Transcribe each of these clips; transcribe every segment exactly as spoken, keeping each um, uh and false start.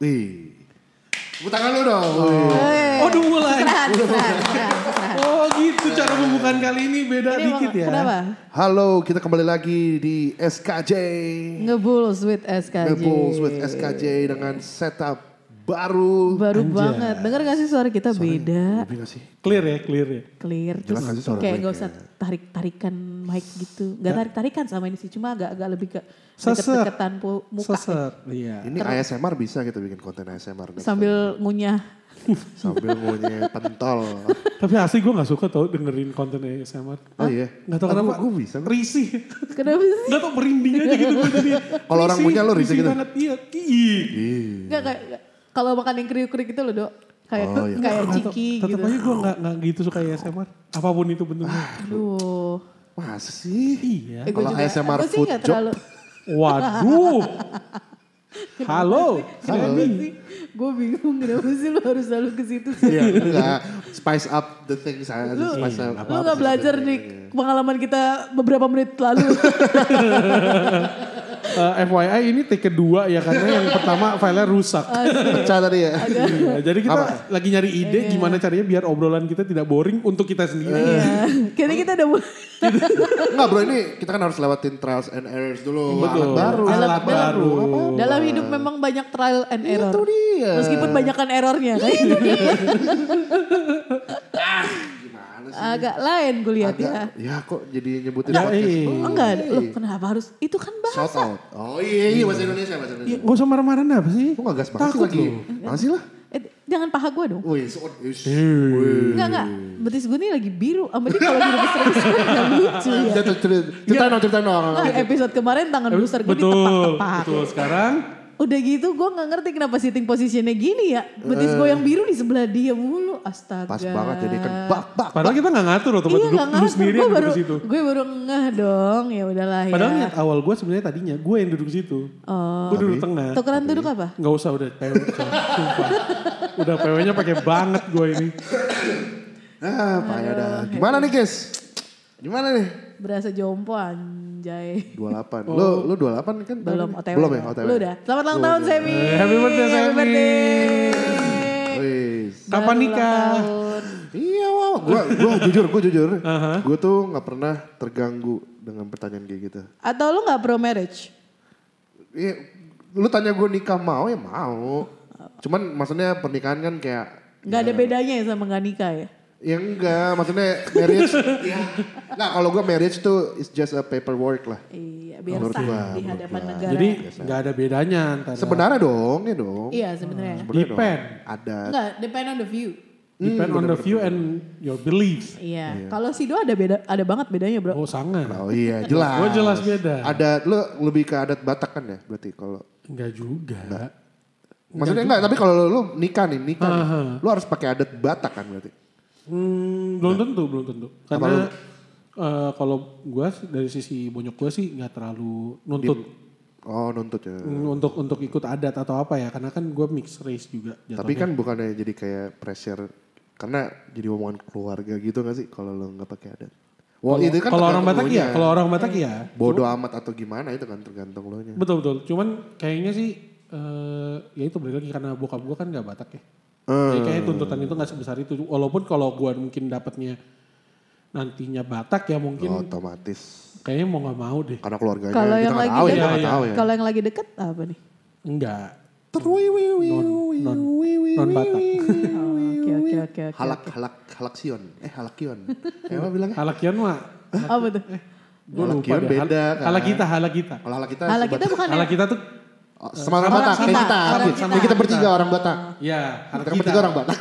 Wih. Tepuk tangan lu dong. Oh udah mulai. Serahan, serahan, serahan, serahan. Oh gitu cara pembukaan kali ini beda Ini dikit mau- ya. Kenapa? Halo, kita kembali lagi di S K J. Ngebulls with S K J. Ngebulls with S K J dengan setup baru. Baru Anjay. banget. Dengar gak sih suara kita beda? Lebih gak sih? Clear ya, clear ya. Clear. Jelas Terus gak sih suara kayak gue gak usah kayak- tarik-tarikan mic gitu. Gak tarik-tarikan sama ini sih. Cuma agak-agak lebih ke Seset. deket-deketan pu- muka. Seset. Iya. Ini A S M R bisa kita bikin konten A S M R. next Sambil ngunyah. time. Sambil ngunyah pentol. Tapi asli gue gak suka tau dengerin konten A S M R. Oh iya? Gak tau kenapa. Gue bisa. Risih. Kenapa sih? Gak tau merinding aja gitu gue jadi. Kalau orang Risih, punya lo risih gitu? banget. Iya. Ih. Ih. Enggak kayak kalau makan yang kriuk-kriuk itu loh, Dok. Kayak Oh, iya. kayak Tetep- ciki Tetep gitu. aja gue gak, gak gitu suka A S M R. Apapun itu bentuknya. Aduh. Masa sih? Iya. Eh, gua Kalau juga- A S M R aku sih food nggak job. terlalu. Waduh. Halo. Halo. Kenny. Gue bingung kenapa sih lu harus selalu ke situ sih. Iya, enggak. Spice up the things. Saya Lu- spice up. Lu gak belajar nih pengalaman kita beberapa menit lalu. Eh, F Y I ini take kedua ya karena yang pertama filenya rusak. Pecah tadi ya. Iya, jadi kita Apa? lagi nyari ide gimana caranya biar obrolan kita tidak boring untuk kita sendiri. Iya. Kayaknya kita udah mulai. Enggak bro, ini kita kan harus lewatin trials and errors dulu. Betul. Alat baru. Alat alat baru. Apa? Dalam hidup memang banyak trial and error. Itu dia. Meskipun banyakan errornya kayak gitu. Gimana sih? Agak lain gue lihat ya. Agak, ya kok jadi nyebutin Enggak, podcast. iya. Oh, enggak, loh kenapa harus, itu kan Shout bahasa. out. Oh iya, iya bahasa Indonesia, bahasa Ya, Indonesia. gak usah marah-marah apa sih? Kok gak gas banget sih Takut lagi? lu. Makasih lah. Eh, jangan paha gue dong. Wih, so, ish. Enggak, enggak. Betis gue nih lagi biru. Sama dia kalau biru besar besar gak lucu ya. Cerita, cerita, cerita dong, cerita dong. Nah, episode kemarin tangan besar gue Betul, ditepak-tepak. betul. Sekarang Udah gitu gue gak ngerti kenapa sitting positionnya gini ya. Betis gue yang biru di sebelah dia mulu. Astaga. Pas banget jadi kan bak, bak. padahal kita gak ngatur loh tempat Iya duduk. gak Lu ngerti. sendiri Gue yang duduk baru, di situ. gue baru ngeh dong. Ya udahlah ya. Padahal niat awal gue sebenarnya tadinya gue yang duduk di situ. Oh. Gue duduk tengah. Tukeran duduk apa? Gak usah udah P W. Sumpah. Udah P W-nya pakai banget gue ini. Ah, payah dah. Gimana nih guys? Gimana nih? Berasa jompo anjay. dua puluh delapan. Lu lu dua puluh delapan kan? Belum tahun O T W. ini? Belum ya O T W. Lu udah. Selamat ulang tahun Semi. Eh, happy birthday, Semi. Happy birthday. Wih. Kapan Baru nikah? ulang tahun. Iya, wow. Gua gua jujur, gua jujur. Aha. Gua tuh nggak pernah terganggu dengan pertanyaan kayak gitu. Atau lu gak pro marriage? Iya, lu tanya gue nikah mau ya mau. Cuman maksudnya pernikahan kan kayak Gak ada bedanya ya sama gak nikah ya? ya enggak, maksudnya marriage. ya. Nah, kalau gue marriage tuh is just a paperwork lah. Iya biar Menurut sah gua, di menurut hadapan gua. negara. Jadi gak ada bedanya antara. Sebenarnya dong, ya dong. Iya sebenarnya. Sebenarnya dong. Depend. Ada. Enggak, depend on the view. Depend on the view and your beliefs. Iya. Kalau Sido ada beda, ada banget bedanya bro. Oh sangat. Oh iya, jelas. Gue jelas beda. Ada, lu lebih ke adat Batak kan ya berarti kalau. Enggak juga. Maksudnya enggak, tapi kalau lu, lu nikah nih, nikah nih, Aha. lu harus pakai adat Batak kan berarti. Hmm, belum tentu, belum tentu. Karena eh, kalau gue dari sisi bonyok gue sih nggak terlalu nuntut Oh nuntut ya. mm, untuk untuk ikut adat atau apa ya. Karena kan gue mixed race juga. Tapi jatuhnya. kan bukannya jadi kayak pressure karena jadi omongan keluarga gitu gak sih kalau lo nggak pakai adat? Wah Kalau- itu kan kalau orang tergantung Batak elunya. ya, kalau orang Batak ya. Bodoh amat atau gimana itu kan tergantung lo nya. Betul betul. Cuman kayaknya sih eh, ya itu balik lagi karena bokap gue kan nggak Batak ya. Hmm. Jadi kayaknya tuntutan itu nggak sebesar itu. Walaupun kalau gue mungkin dapatnya nantinya Batak ya mungkin Otomatis kayaknya mau nggak mau deh. karena keluarganya Kalau kita yang nggak lagi tahu ya, deket, kita nggak tahu ya. kalau yang lagi deket apa nih? Enggak. Terwiwi Non non non Batak. Oh, Oke oke oke oke. halak halak halaksion, eh halakion, eh apa bilangnya? Halakian mah Apa tuh? gue lupa Halakion deh. beda Hal- kan. Hala kita, hala kita. Kalau halak kita, Hala sebat- kita bukan Hala ya? kita tuh Oh, sama orang Sama- Batak, sama- kayak kita, sama kayak kita. kita bertiga orang Batak. ya hala Kita kita. bertiga orang Batak.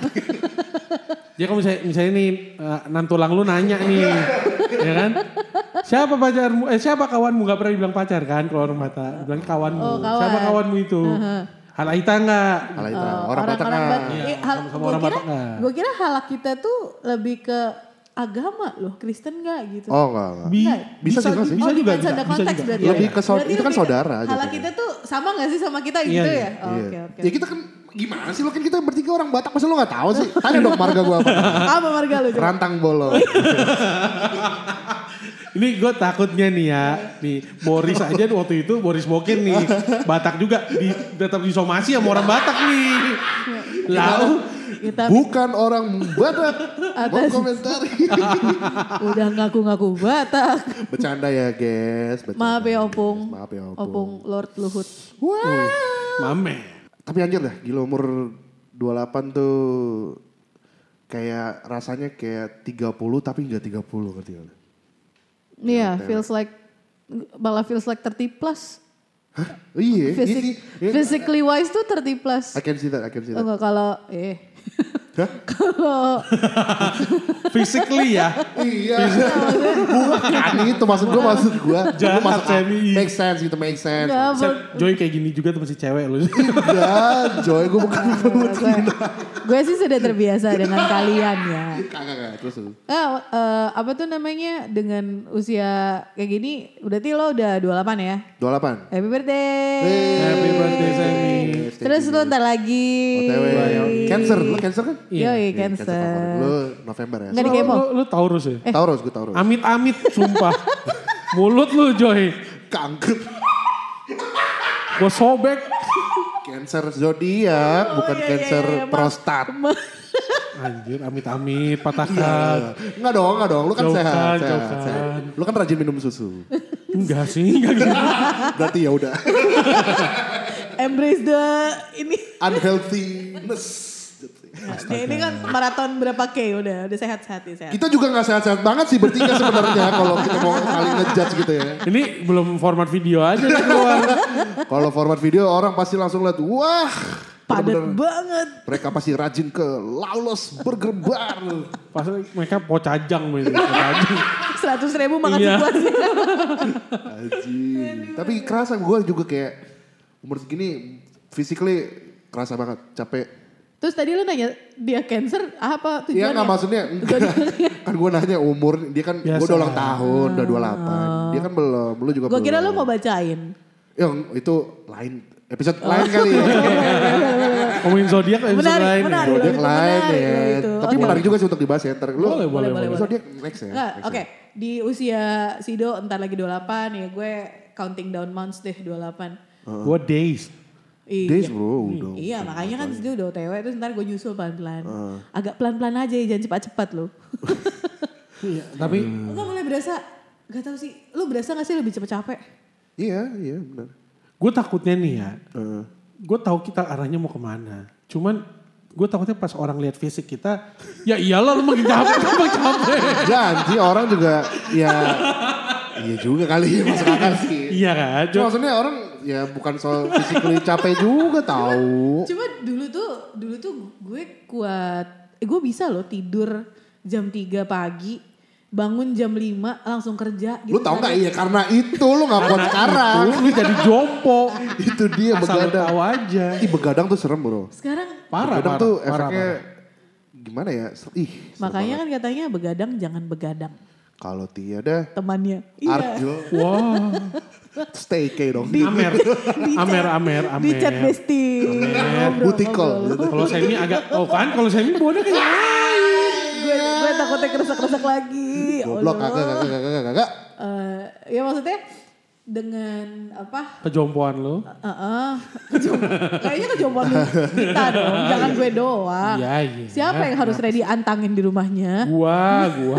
Jadi kalau misalnya, misalnya nih uh, nantulang lu nanya nih, ya kan? Siapa pacarmu? Eh siapa kawanmu? Gak pernah dibilang pacar kan kalau orang Batak. Bilang kawanmu. Oh, kawan. Siapa kawanmu itu? Hala kita enggak? Hal itu Oh, orang Batak orang-orang kan. Batak. Iya, Eh, hal- sama-sama gua orang kira, Batak nggak? Gue kira halak kita tuh lebih ke agama loh, Kristen nggak gitu? Oh enggak enggak. Bi- Nggak. Bisa sih, Mas, Bisa Oh, juga. depends on the Bisa context juga. berarti. Lebih ya? ke saud- Berarti itu kan lebih- saudara Halak jatuhnya. kita tuh sama gak sih sama kita Iya, gitu iya. ya? Oh, Iya. Oke oke. Ya kita kan gimana sih lo kan kita bertiga orang Batak masa lo gak tahu sih? Tanya dong marga gua apa. Apa marga lu? Coba? Rantang bolong. Ini gue takutnya nih ya, nih Boris aja waktu itu Boris Bokin nih, Batak juga di, tetap disomasi sama orang Batak nih. Lalu Kita Bukan orang Batak. Atas- Komentari. udah ngaku-ngaku Batak. Bercanda ya guys. Bercanda. Maaf ya Opung. Maaf ya Opung. Opung Lord Luhut. Wah. Mame. Tapi anjir dah, gila umur dua puluh delapan tuh kayak rasanya kayak tiga puluh tapi nggak tiga puluh ngerti gak? Iya, feels like malah feels like thirty plus. Oh, iya, Fisik, ini, ini, physically wise tuh thirty plus. I can see that, I can see that. Enggak kalau eh Hah? kalau Physically ya. Iya. Bukan itu maksud gue, maksud gue. Jahat, Itu masuk Semi. make sense gitu, make sense. enggak Set, Joy kayak gini juga tuh masih cewek loh. Enggak, Joy gue bukan gue, gue sih sudah terbiasa dengan kalian ya. Kagak, kagak, terus terus. Eh, eh, apa tuh namanya dengan usia kayak gini berarti lo udah dua puluh delapan ya? dua puluh delapan. Happy birthday. Happy birthday, Semi. Terus lo ntar lagi. O T W. Cancer, lu cancer kan? Yoi, Iya, cancer. favorit. Lu November ya? Nggak di Lu, kepo. lu, lu Taurus ya? Taurus, gue Taurus. Amit-amit sumpah. Mulut lu Joy. Kanker. Gue sobek. Cancer zodiak, bukan iya, iya, cancer iya, prostat. Anjir, amit-amit, patahkan. Enggak dong, enggak dong. Lu kan Jauhkan, sehat, sehat, jauhkan. sehat. Lu kan rajin minum susu. Enggak sih, enggak gitu. Berarti ya udah. Embrace the ini. Unhealthiness. Ya, ini kan maraton berapa K udah, udah sehat-sehat ya sehat. Kita juga gak sehat-sehat banget sih bertiga sebenarnya kalau kita mau saling ngejudge gitu ya. Ini belum format video aja nih keluar. Kalau format video orang pasti langsung lihat, wah. Padat bener-bener banget. Mereka pasti rajin ke Lawless Burger Bar. Pas mereka pocajang gitu. Pocajang. Seratus ribu makan Iya. sepuasnya. Anjing. Tapi kerasa gue juga kayak umur segini physically kerasa banget capek. Terus tadi lu nanya dia cancer apa Iya tujuannya? gak maksudnya, enggak. Kan gue nanya umur, dia kan, gue Biasa. udah ulang tahun, udah dua puluh delapan. Dia kan belum, lu juga Gue belum. kira lu mau bacain. Yang itu lain, episode lain kali ya. Ngomongin zodiak episode Menarik, lain menarik. ya. Zodiak itu lain menarik ya. loh itu. Tapi Oke. menarik juga sih untuk dibahas ya. Ntar lu, Boleh, boleh, boleh, boleh. Zodiak next ya. Enggak, next oke. ya. Di usia Sido entar lagi dua puluh delapan ya gue counting down months deh dua puluh delapan. Gue days. Iya. Days bro, udah. Iya makanya kan Sido udah O T W terus ntar gue nyusul pelan-pelan. Agak pelan-pelan aja ya jangan cepat-cepat lo. Iya, tapi Enggak mulai berasa, gak tau sih. Lu berasa gak sih lebih cepet capek? Iya, iya benar. gue takutnya nih ya. Heeh. Gue tahu kita arahnya mau kemana. Cuman gue takutnya pas orang lihat fisik kita, ya iyalah lu makin capek, makin capek. Janji orang juga ya iya juga kali ya masuk akal sih. Iya kan? Cuma maksudnya orang ya bukan soal physically capek juga tahu. Cuma dulu tuh, dulu tuh gue kuat, eh gue bisa loh tidur jam tiga pagi, bangun jam lima langsung kerja. Gitu Lu tau gak iya karena itu lu gak kuat sekarang. Itu lu jadi jompo. Itu dia Asal lu begadang. tahu aja. Ih begadang tuh serem bro. Sekarang Parah, Begadang parah, tuh parah, efeknya parah. gimana ya? Ih serem makanya banget. kan katanya begadang jangan begadang. Kalau tiada Temannya. Iya. Arjo Wah, stay K dong. Amer, Amer, Amer, Amer. Di chat bestie. Amer. Booty call. Kalau Semi agak, oh kan kalau Semi bodoh kayak lain. gue, gue takutnya keresak-keresak lagi. Goblok Allah. kagak kagak kagak kagak. Eh, ya maksudnya dengan apa? Kejompoan lu. Heeh. Kejom- kayaknya kejompoan lu kita dong, jangan gue doang. Iya, iya. Siapa yang harus ready antangin di rumahnya? Gua, gua.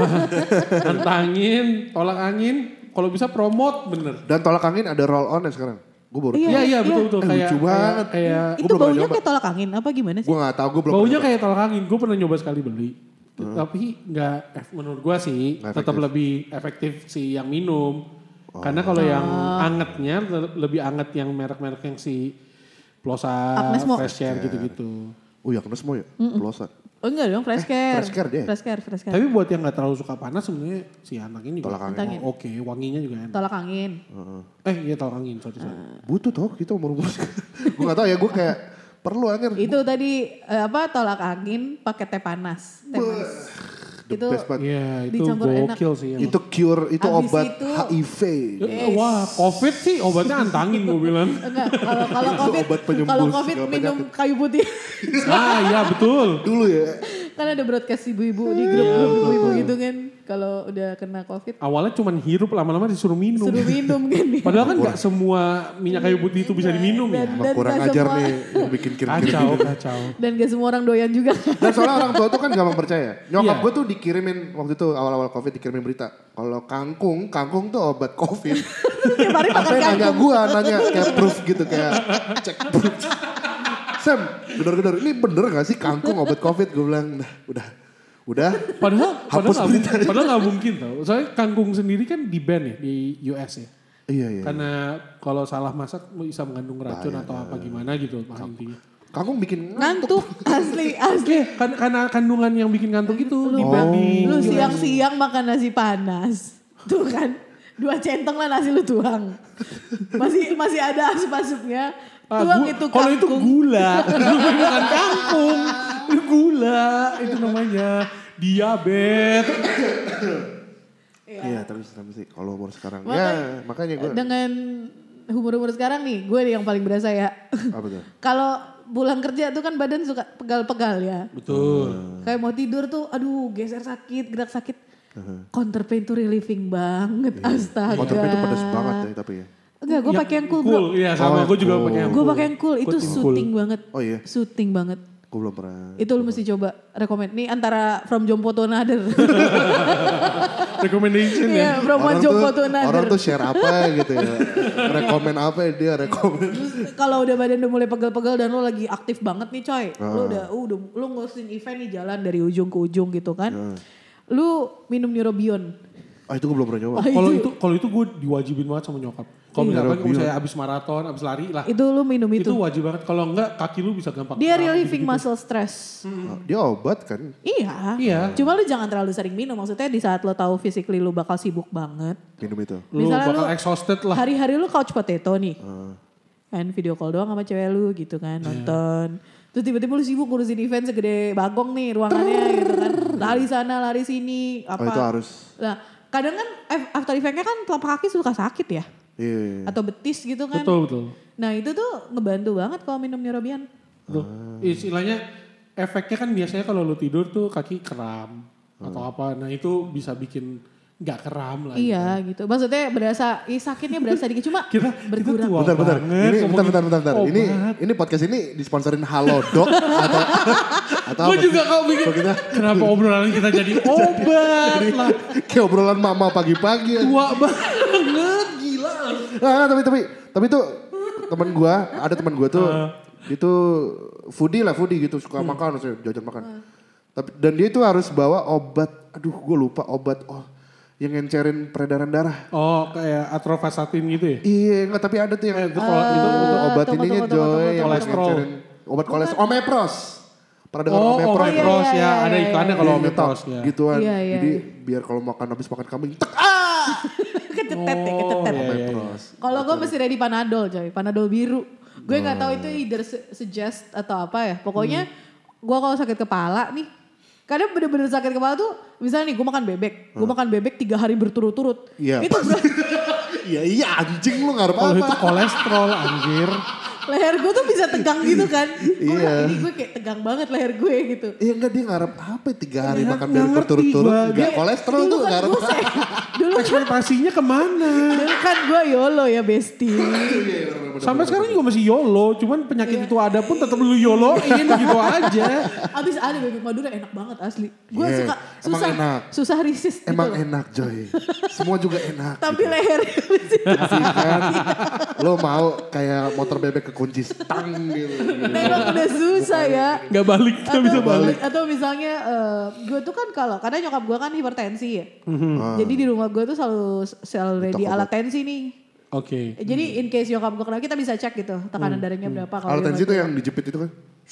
Antangin, tolak angin. Kalau bisa promote bener. Dan tolak angin ada roll on ya sekarang. Gue baru Iya, Iya, iya iya. betul betul Eh, kayak lucu banget. kayak, kayak Gua Itu belum pernah baunya nyoba. kayak tolak angin apa gimana sih? gue gak tahu gue belum. baunya pernah kayak tolak angin. Gue pernah nyoba sekali beli. Tapi nggak eh, menurut gua sih Nggak tetap efektif. lebih efektif si yang minum. Karena kalau yang angetnya le- lebih anget yang merek-merek yang si Plosa, Agnes Mo. Fresh Air gitu-gitu. Oh ya kena semua ya. Pelosan. Oh enggak dong, fresh care. fresh care dia. Fresh care, fresh care. Tapi buat yang nggak terlalu suka panas sebenarnya si anaknya juga Tolak angin. Antangin. oh, oke, wanginya juga enak. Tolak angin. Eh iya tolak angin, sorry, sorry. Butuh tau kita umur-umur. Gue gak tau ya gue kayak perlu angin. Itu tadi eh, apa tolak angin pakai teh panas. Teh manis. The Itu best banget. Iya itu Dicampur enak. gokil sih. emang. Itu cure, itu Abis obat itu- H I V. Eh, Wah, COVID sih obatnya antangin gue bilang. enggak kalau kalau Itu covid obat penyembuh kalau covid segala minum penyakit. kayu putih. Ah iya betul. Dulu ya. Kan ada broadcast ibu-ibu di grup-grup ibu-ibu gitu kan. kalau udah kena covid. Awalnya cuman hirup, lama-lama disuruh minum. Suruh minum kan. Padahal kan nggak semua minyak kayu putih itu bisa diminum ya. Dan- Emang kurang gak ajar semua- nih yang bikin kirim-kirim Kacau, gitu. kacau. Dan gak semua orang doyan juga. Dan soalnya orang tua tuh kan gampang percaya. Nyokap Iya. gue tuh dikirimin waktu itu awal-awal covid dikirimin berita. Kalau kangkung, kangkung tuh obat covid. Tiap hari makan Sampai nanya kangkung. gue, nanya kayak proof gitu kayak cek proof. Sam, gedor-gedor, ini bener gak sih kangkung obat covid? Gue bilang, nah, udah, udah. Padahal, padahal Hapus nggak mungkin, beritanya. padahal nggak mungkin tau. Soalnya kangkung sendiri kan di ban ya di U S ya. Iya, iya. Karena kalau salah masak bisa mengandung racun atau apa gimana gitu lah intinya. Kangkung bikin Ngantuk, asli, asli. Kan, karena kandungan yang bikin ngantuk itu di ban di Lu U S. siang-siang makan nasi panas. Tuh kan, dua centong lah nasi lu tuang. Masih masih ada asup-asupnya. Ah, Tuang gu- itu kalau itu kangkung. gula, bukan kangkung. Itu gula, itu namanya diabetes. Iya, tapi tapi sih kalau umur sekarang. Makanya- ya, makanya gue. Dengan umur-umur sekarang nih, gue yang paling berasa ya. Apa tuh? Kalau pulang kerja tuh kan badan suka pegal-pegal ya. Betul. Kayak mau tidur tuh, aduh geser sakit, gerak sakit. Counter pain tuh relieving banget, astaga. Counter pain itu pedas banget ya tapi ya. Enggak, gue pakai yang cool, bro. Iya sama Oh, gue juga cool. pakai yang Gue cool. pakai yang cool, itu Gua tim cool. soothing banget. Oh iya, Soothing banget. gue belum pernah. Itu lu mesti coba rekomend. Nih antara From Jompo to Another. Recommendation ya. Iya, From One Orang Jompo tuh, to Another. orang tuh share apa gitu ya. Rekomen apa ya dia rekomen. Terus kalau udah badan udah mulai pegel-pegel dan lu lagi aktif banget nih coy. Lu udah uh, udah lu ngurusin event nih jalan dari ujung ke ujung gitu kan. Lu minum Neurobion. Ah itu gue belum pernah nyoba. Oh, Kalau itu- itu kalau itu gue diwajibin banget sama nyokap. Kalau Iya. misalkan kalau saya abis maraton, abis lari lah. Itu lu minum itu. Itu wajib banget. Kalau enggak kaki lu bisa gampang. Dia kram, relieving gitu-gitu. muscle stress. Ah, Dia obat kan. Iya. Iya. Cuma lu jangan terlalu sering minum. Maksudnya di saat lo tahu physically lu bakal sibuk banget. Minum itu. Lu Misalnya bakal lu- exhausted lah. Hari-hari lu couch potato nih. Ah. Kan video call doang sama cewek lu gitu kan Iya. nonton. Terus tiba-tiba lu sibuk ngurusin event segede bagong nih ruangannya gitu kan. Lari sana, lari sini. Apa. Oh itu harus. Nah kadang kan eh, after effect-nya kan telapak kaki suka sakit ya. Iya. Atau betis gitu kan. Betul betul. Nah itu tuh ngebantu banget kalau minum Neurobion. Betul. Istilahnya efeknya kan biasanya kalau lu tidur tuh kaki kram atau apa. Nah itu bisa bikin nggak kram lah. Iya gitu. Maksudnya berasa, ih sakitnya berasa dikit. Cuma Kita berkurang. kita tua Bentar, bentar. banget Ini bentar, ngomongin bentar, bentar, bentar. Ini, obat. ini podcast ini disponsorin Halodoc atau atau Gue apa juga sih? kalau mikir Kok kita kenapa obrolan kita jadi obat lah. kayak obrolan mama pagi-pagi. aja. Tua banget gila. Nah, tapi tapi tapi tuh teman gua, ada teman gua tuh itu foodie lah, foodie gitu, suka makan, maksudnya jajan makan. Tapi dan dia itu harus bawa obat, aduh gua lupa obat oh yang ngencerin peredaran darah. Oh kayak atrovastatin gitu ya? Iya, enggak tapi ada tuh yang Eh, itu kalau itu, itu itu obat tunggu, ininya tunggu, tunggu, Joy tunggu, yang kolesterol. ngencerin obat kolesterol, omepros. Pernah dengar Oh, omepros? iya, omepros iya, ya, iya, ada iya, iklannya iya. kalau Iya, omepros tak, ya. Gituan. Iya, iya, Jadi iya. biar kalau makan habis makan kambing, tek, ah, Ketetet ya, Oh, ketetet. iya, iya, iya. omepros. Kalau gue mesti ready Panadol coy, Panadol biru. Gue nggak tahu itu either su- suggest atau apa ya. Pokoknya gue kalau sakit kepala nih, kadang bener-bener sakit kepala tuh, misalnya nih gue makan bebek, gue makan bebek tiga hari berturut-turut. Iya, Itu pasti. Iya, iya anjing lu ngarep Kalau itu apa? kolesterol anjir. leher gue tuh bisa tegang gitu kan. Gua, Iya. Ini gue kayak tegang banget leher gue gitu. Iya enggak dia ngarep apa ya, tiga hari Nggak- makan nggak bebek ngerti berturut-turut. gua. Enggak Dia- kolesterol Dulu tuh kan ngarep gue apa. se- dulu, Ekspektasinya kemana? dulu kan gue YOLO ya Besti. Sampai sekarang juga masih YOLO, cuman penyakit itu ada pun tetap lu YOLOin gitu aja. Abis ada bebek Madura enak banget asli. Gue Iya, suka emang susah enak. susah resist gitu Emang loh. enak Joy. Semua juga enak. Tapi gitu. leher Iya kan? Lo mau kayak motor bebek kekunci stang gitu. memang udah susah ya. Gak balik, gak bisa balik. Atau misalnya eh, gue tuh kan kalau karena nyokap gue kan hipertensi ya. Ah. Jadi di rumah gue tuh selalu selalu ready obat. alat tensi nih. Oke. Eh, Jadi in case nyokap gue kenapa kita bisa cek gitu tekanan darahnya berapa kalau Alat dia tensi lagi- itu yang dijepit itu kan.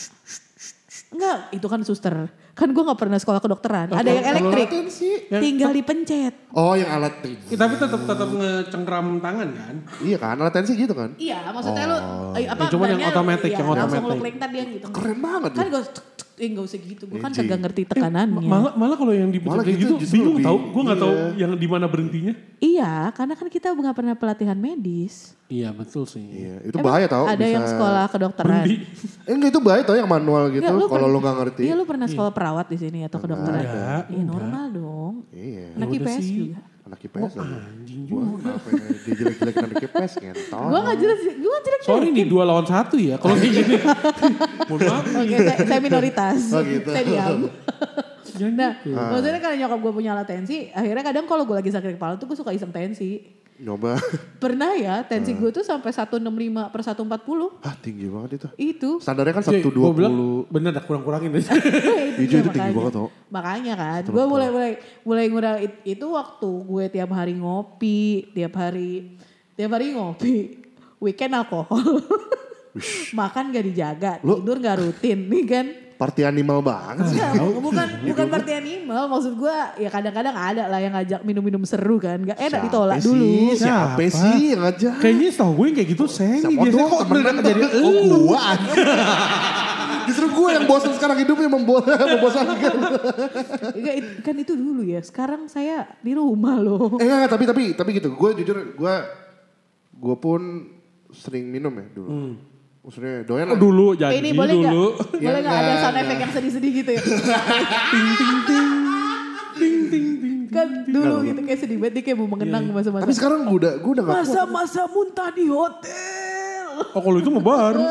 Enggak, itu kan suster. Kan gue gak pernah sekolah kedokteran. Ada yang kalau elektrik. alat tensi. Tinggal dipencet. Oh yang alat tensi. Ya, tapi tetap tetap ngecengkram tangan kan? Iya kan alat tensi gitu kan. Iya, maksudnya lu eh, apa Ya, cuman yang bannya, otomatis, iya, yang langsung lu otomatis. klik ntar dia gitu. Keren banget Kan ya. gue Eh gak usah gitu, gue kan Magic. kagak ngerti Eh, tekanannya. malah malah kalau yang dipencet Malah kayak gitu gitu justru bingung lebih- tahu. Gue nggak tahu iya. yang di mana berhentinya. Iya, karena kan kita nggak pernah pelatihan medis. Iya betul sih. Iya, itu Emang bahaya tau. Ada bisa... yang sekolah kedokteran. Berhenti. Eh, enggak itu bahaya tau yang manual gitu Nggak, lu kalau pernah- lo gak ngerti. Iya lu pernah sekolah perawat di sini atau kedokteran? Ada, Iya enggak. normal dong. Iya. Anak Ya I P udah S sih. juga. Anak I P S lagi. Anjing Gua juga. kenapa ya, dia jelek-jelekin anak I P S ngentot. Gue gak jelas, gue jelek Sorry nih dua lawan satu ya. Kalau kayak gini. Mohon maaf. Oke, saya, saya minoritas. Oh, gitu. Saya diam. Jangan Nah, gitu. maksudnya karena nyokap gue punya alat tensi, akhirnya kadang kalau gue lagi sakit kepala tuh gue suka iseng tensi. Nyoba. Pernah ya, tensi gue tuh sampai seratus enam puluh lima per seratus empat puluh. Ah tinggi banget itu. Itu. Standarnya kan Jadi, seratus gua dua bilang, puluh. bener dah kurang-kurangin aja. Iya, dia, itu tinggi banget tau. Makanya kan, gue mulai mulai mulai ngurang it- itu waktu gue tiap hari ngopi, tiap hari tiap hari ngopi, weekend alkohol, makan gak dijaga, Lu- tidur gak rutin, nih kan? Party animal banget sih. Enggak, bukan bukan party animal, maksud gue ya kadang-kadang ada lah yang ngajak minum-minum seru kan, gak enak Siapa ditolak sih? dulu. Siapa Siapa? sih yang ngajak? Kayaknya setahu gue yang kayak gitu Sengi. Siapa Biasanya dong kok temenan beneran jadi oh, gua aja. Justru gue yang bosan sekarang hidupnya membo- membosankan. Enggak, it- kan itu dulu ya, sekarang saya di rumah loh. Eh enggak, tapi tapi tapi gitu. Gue jujur gue gue pun sering minum ya dulu. Maksudnya doyan Oh, lah. dulu jadi Ini boleh nggak? dulu. Boleh Ya, nggak ada enggak, sound enggak. effect yang sedih-sedih gitu ya? Ting ting ting. Ting ting ting. Kan dulu gitu kayak sedih banget dia kayak mau mengenang masa-masa. Tapi sekarang gue udah gue udah gak kuat. Masa-masa muntah di hotel. Oh kalau itu mah baru.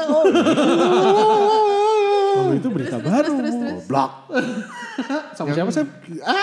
Kalau itu berita baru. Terus terus. Goblok. Sama siapa Sam?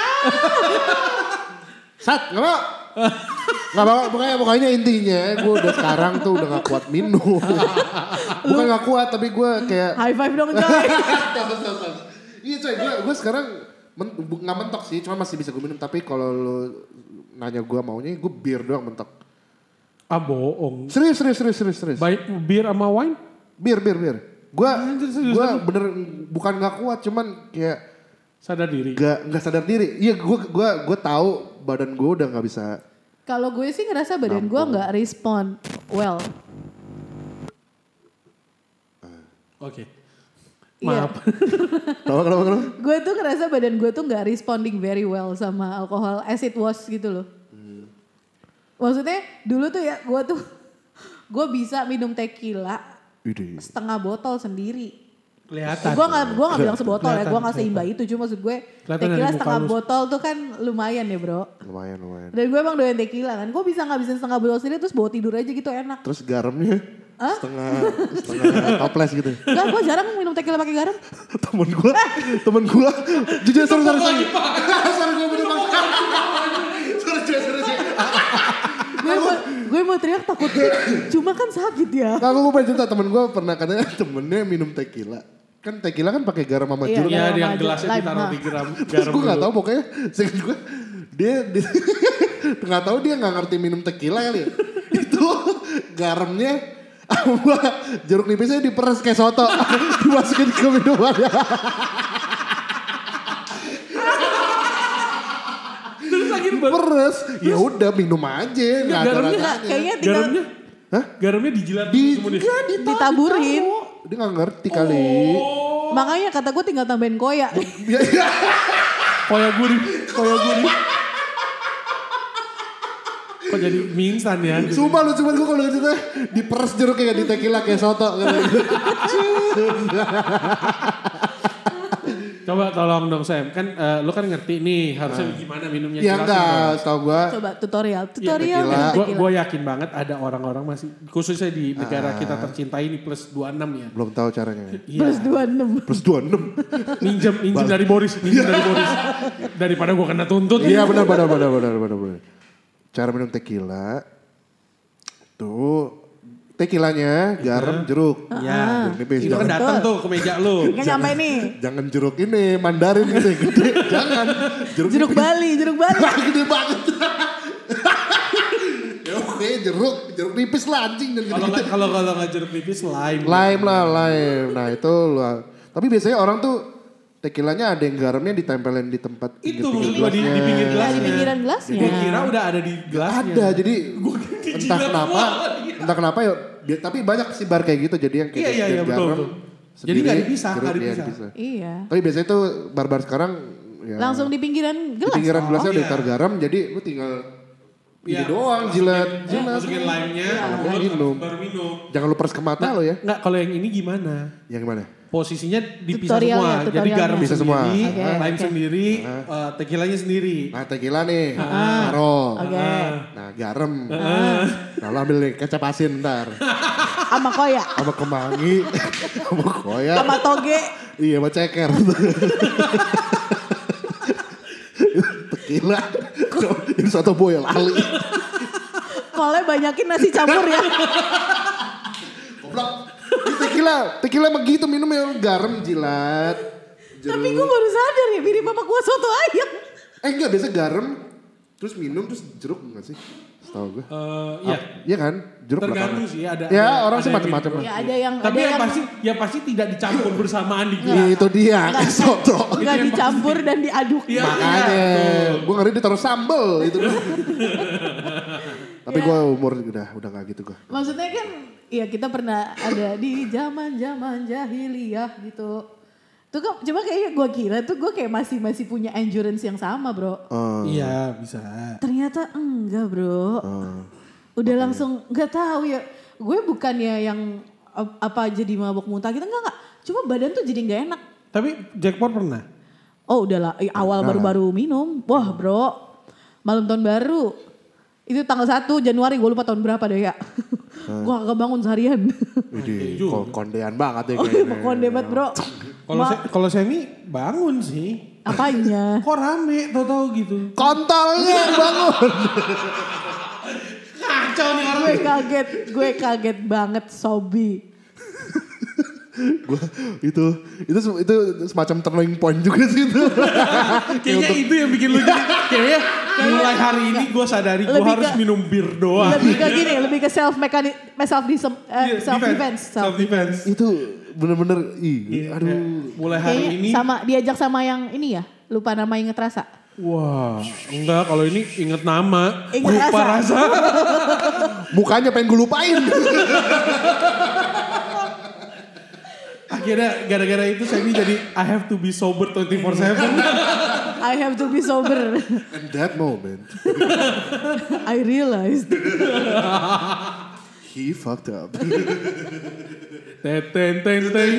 Sat, gak mau. Gak mau, pokoknya, pokoknya intinya gue udah sekarang tuh udah gak kuat minum. Bukan gak kuat, tapi gue kayak... High five dong coy. Iya coy, gue gue sekarang men, bu- gak mentok sih, cuma masih bisa gue minum. Tapi kalau lo nanya gue maunya, gue bir doang mentok. Ah bohong. Serius, serius, serius, serius, serius. Baik bir sama wine? Bir, bir, bir. Gue Anjir, serius, gue serius. bener bukan gak kuat, cuman kayak Sadar diri. gak, gak sadar diri. Iya, gue gue gue tahu badan gue udah gak bisa. Kalau gue sih ngerasa badan gue nggak respond well. Oke. Iya. Maaf. Kenapa, kenapa, kenapa? Gue tuh ngerasa badan gue tuh nggak responding very well sama alkohol as it was gitu loh. Maksudnya dulu tuh ya gue tuh gue bisa minum tequila Ide. setengah botol sendiri. Kelihatan. Gue gak, gua gak bilang sebotol ya, Kelihatan, gue gak seimba itu. Cuma maksud gue Kelihatan tequila dari muka setengah lu. botol tuh kan lumayan ya bro. Lumayan, lumayan. Dan gue emang doyan tequila kan. Gue bisa ngabisin setengah botol sendiri terus bawa tidur aja gitu enak. Terus garamnya setengah setengah toples gitu. Enggak, gue jarang minum tequila pakai garam. Temen gue, temen gue, jujur sorry sorry sorry. Sorry gue bener banget. Sorry sorry sorry. sorry. gue mau, gue mau teriak takut. Cuma kan sakit ya. Nah, aku pengen cerita temen gue pernah katanya temennya minum tequila. Kan tequila kan pakai garam sama Iya, jeruk. Iya, garam yang aja, gelasnya lime, ditaruh nah. di gram Terus garam gue gak dulu. tahu pokoknya, seingat gue dia, dia gak tahu dia gak ngerti minum tequila kali ya. Itu garamnya sama jeruk nipisnya diperes kayak soto, dimasukin ke minumannya. Terus akhirnya baru- Peres, ya udah minum aja, nggak ada garamnya Enggak, rasanya. kayaknya tinggal garamnya, Hah? garamnya dijilat Di, semua nih. nggak ditaruh, ditaburin. ditaruh. Dia nggak ngerti kali. Makanya kata gue tinggal tambahin koya. Ya, ya. Koya gurih, koya gurih. Kok jadi mie instan ya? gitu. Sumpah lu cuman gue kalau gitu diperes jeruknya kayak di tequila kayak soto. Coba tolong dong Sam, kan eh, lu kan ngerti nih harusnya gimana minumnya. Ya jelasin enggak, dong. setahu gue. Coba tutorial. Iya, Tutorial tequila. minum Gue tequila. gue yakin banget ada orang-orang masih khususnya di negara kita tercinta ini plus dua puluh enam ya. Belum tahu caranya. Iya. Plus dua puluh enam. Plus dua puluh enam. Minjem, minjem dari Boris, minjem dari Boris. Daripada gue kena tuntut. Iya benar benar benar benar benar benar. Cara minum tequila tuh tequilanya garam jeruk. Ya, Jeruk nipis. itu kan Jangan, datang tuh ke meja lu. Nggak nyampe nih. jangan jeruk ini Mandarin gede gede. Jangan jeruk Jeruk nipis. Bali, jeruk Bali. Gede banget. Ya oke jeruk jeruk nipis lah anjing dan Kalau gitu. nggak kalau kalau nggak jeruk nipis lime. Lime lah lime. Nah itu lu. Tapi biasanya orang tuh tequilanya ada yang garamnya ditempelin di tempat Itu pinggir-pinggir maksud gue di, di pinggir Nah, gelasnya. di pinggiran gelasnya. Gue kira udah ada di gelasnya. Ada jadi kira entah jilat kenapa gua. entah kenapa ya dia- tapi banyak sih bar kayak gitu jadi yang kayak Iya, iya, dia iya, betul, garam betul. Jadi nggak dipisah, jeruk, nggak iya, dipisah. Iya. Tapi biasanya tuh barbar sekarang ya, Langsung di pinggiran di gelas. pinggiran oh. gelasnya udah iya. ditaruh garam, jadi lu tinggal ini Iya, doang jilat, masukin- jilat. Masukin lime-nya, Udah baru minum. baru minum. Jangan lu peres ke mata lo ya. Nggak, kalau yang ini gimana? Yang mana? Posisinya dipisah Tutorialnya, semua. Jadi tutorialnya. garam Bisa semua. sendiri, Oke, lime oke. sendiri, uh, tequilanya sendiri. Nah tequila nih, taruh. Oke. Nah garam. Nah lu ambil nih kecap asin ntar. Sama koya. Sama kemangi, sama koya. Sama toge. Iya sama ceker. Tequila. Ini soto boy lali. Kolnya banyakin nasi campur ya. Goblok. Ini tequila, tequila begitu minum ya garam jilat. Tapi gue baru sadar ya mirip sama kuah soto ayam. Eh enggak biasa garam, terus minum terus jeruk enggak sih? Setahu gue. Uh, iya. Iya kan? Jeruk Tergantung belakangan. sih ada. Ya ada- orang ada sih yang macam-macam. gitu. Ya ada yang Tapi ada yang yang pasti, ya pasti tidak dicampur bersamaan di gelas. Itu dia, Enggak. soto. nggak Itu yang dicampur dan diaduk. Iya, Makanya, betul. gue ngeri ditaruh sambel itu. Tapi gue umur udah udah gak gitu gue. Maksudnya kan ya kita pernah ada di zaman-zaman jahiliyah gitu. Tuh kan cuma kayaknya gue kira tuh gue kayak masih masih punya endurance yang sama bro. Iya bisa. Ternyata enggak bro. Udah langsung nggak tahu ya. Gue bukannya yang ap- apa jadi mabok muntah gitu enggak enggak. Cuma badan tuh jadi nggak enak. Tapi jackpot pernah? Oh udahlah eh, awal baru-baru minum. Wah bro malam tahun baru. Itu tanggal satu Januari gue lupa tahun berapa deh ya. Gue agak bangun seharian. Widih, juga. ko- kondean banget ya Oh kayaknya. konde banget bro. Kalau Ma- saya, kalau Semi bangun sih. apanya? Kok rame tau-tau gitu. Kontolnya yang bangun. Kacau nih orang. Gue kaget, gue kaget banget Sobi. Gua itu itu se- itu semacam turning point juga sih itu. Kayaknya itu yang bikin lu jadi. Kayaknya mulai hari ini gue sadari gue Lebih harus ke- minum bir doang. Lebih ke gini, lebih ke self mekani, self disem, eh, self defense. Self defense. Itu bener-bener ih, Iya, aduh. kayak mulai hari Kayaknya ini. sama diajak sama yang ini ya, lupa nama inget rasa. Wah, enggak kalau ini inget nama. Inget lupa rasa. rasa. Mukanya pengen gue lupain. Akhirnya gara-gara itu Semi jadi I have to be sober twenty-four seven. I have to be sober. And that moment, I realized. he fucked up. Ten ten ten ten.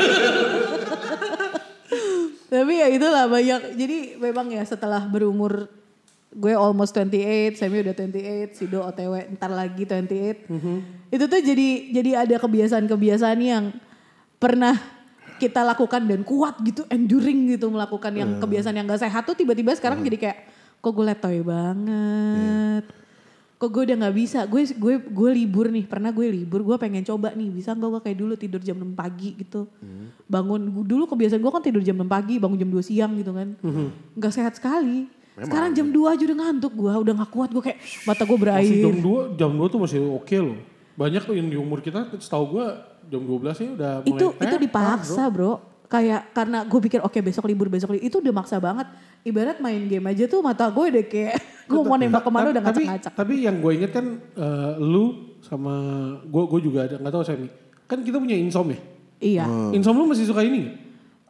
Tapi ya itulah banyak. Jadi memang ya setelah berumur gue almost twenty-eight, Semi udah twenty-eight, Sido O T W ntar lagi twenty-eight. Itu tuh jadi jadi ada kebiasaan-kebiasaan yang pernah kita lakukan dan kuat gitu, enduring gitu melakukan yang kebiasaan yang gak sehat tuh tiba-tiba sekarang jadi kayak kok gue letoy banget. Kok gue udah gak bisa, gue gue gue libur nih, pernah gue libur, gue pengen coba nih, bisa gak gue kayak dulu tidur jam enam pagi gitu. Bangun, dulu kebiasaan gue kan tidur jam enam pagi, bangun jam dua siang gitu kan. Gak sehat sekali. Sekarang jam dua aja udah ngantuk gue, udah gak kuat gue kayak mata gue Masih berair. jam dua, jam dua tuh masih oke loh. Banyak tuh yang di umur kita setahu gue jam dua belas ya udah mulai Itu itu tepar, dipaksa bro. Kayak karena gue pikir oke besok libur, besok libur. Itu udah maksa banget. Ibarat main game aja tuh mata gue udah kayak gue mau nembak kemana udah tapi, ngacak-ngacak. tapi yang gue inget kan eh, lu sama gue gue juga ada nggak tahu Semi. Kan kita punya insom ya. Iya. Insom lu masih suka ini nggak?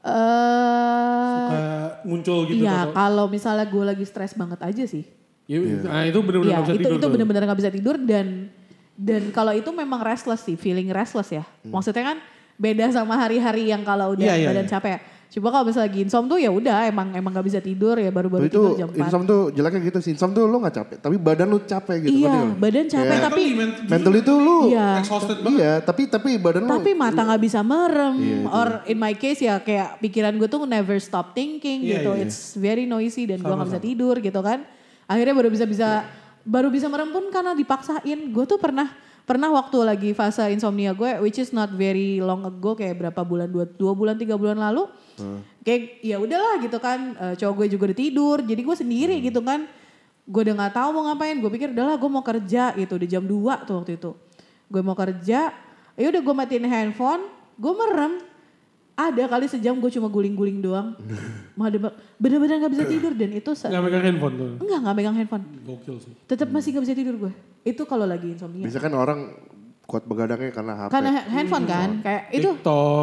Eh Suka muncul gitu. iya atau- kalau misalnya gue lagi stres banget aja sih. Ya, Nah itu bener-bener Iya gak bisa itu tidur itu tuh. benar-benar nggak bisa tidur dan dan kalau itu memang restless sih, feeling restless ya. Maksudnya kan beda sama hari-hari yang kalau udah Iya, iya, badan iya. capek. Coba kalau misalnya lagi insom tuh ya udah emang emang nggak bisa tidur ya baru-baru itu tidur jam empat. insom tuh jeleknya gitu sih. Insom tuh lu gak capek, tapi badan lu capek gitu. Iya, ngerti nggak? badan capek Kayak tapi mental itu lu Iya. exhausted banget. iya, tapi tapi badan lu tapi mata nggak bisa merem Iya, itu. or in my case ya kayak pikiran gue tuh never stop thinking Iya, gitu. iya. It's very noisy dan gue nggak bisa tidur gitu kan. Akhirnya baru bisa bisa baru bisa merem pun karena dipaksain. Gue tuh pernah pernah waktu lagi fase insomnia gue, which is not very long ago, kayak berapa bulan dua, dua bulan tiga bulan lalu, kayak ya udahlah gitu kan, eh, cowok gue juga udah tidur, jadi gue sendiri gitu kan, gue udah nggak tahu mau ngapain, gue pikir udahlah gue mau kerja gitu di jam dua tuh waktu itu, gue mau kerja, ya udah gue matiin handphone, gue merem, ada kali sejam gue cuma guling-guling doang, Mah- bener-bener nggak bisa tidur dan itu se- Gak megang handphone tuh. enggak nggak megang handphone, Gokil sih. tetap masih nggak bisa tidur gue, itu kalau lagi insomnia. bisa kan orang kuat begadangnya karena H P. Karena ha- handphone kan, kayak itu TikTok.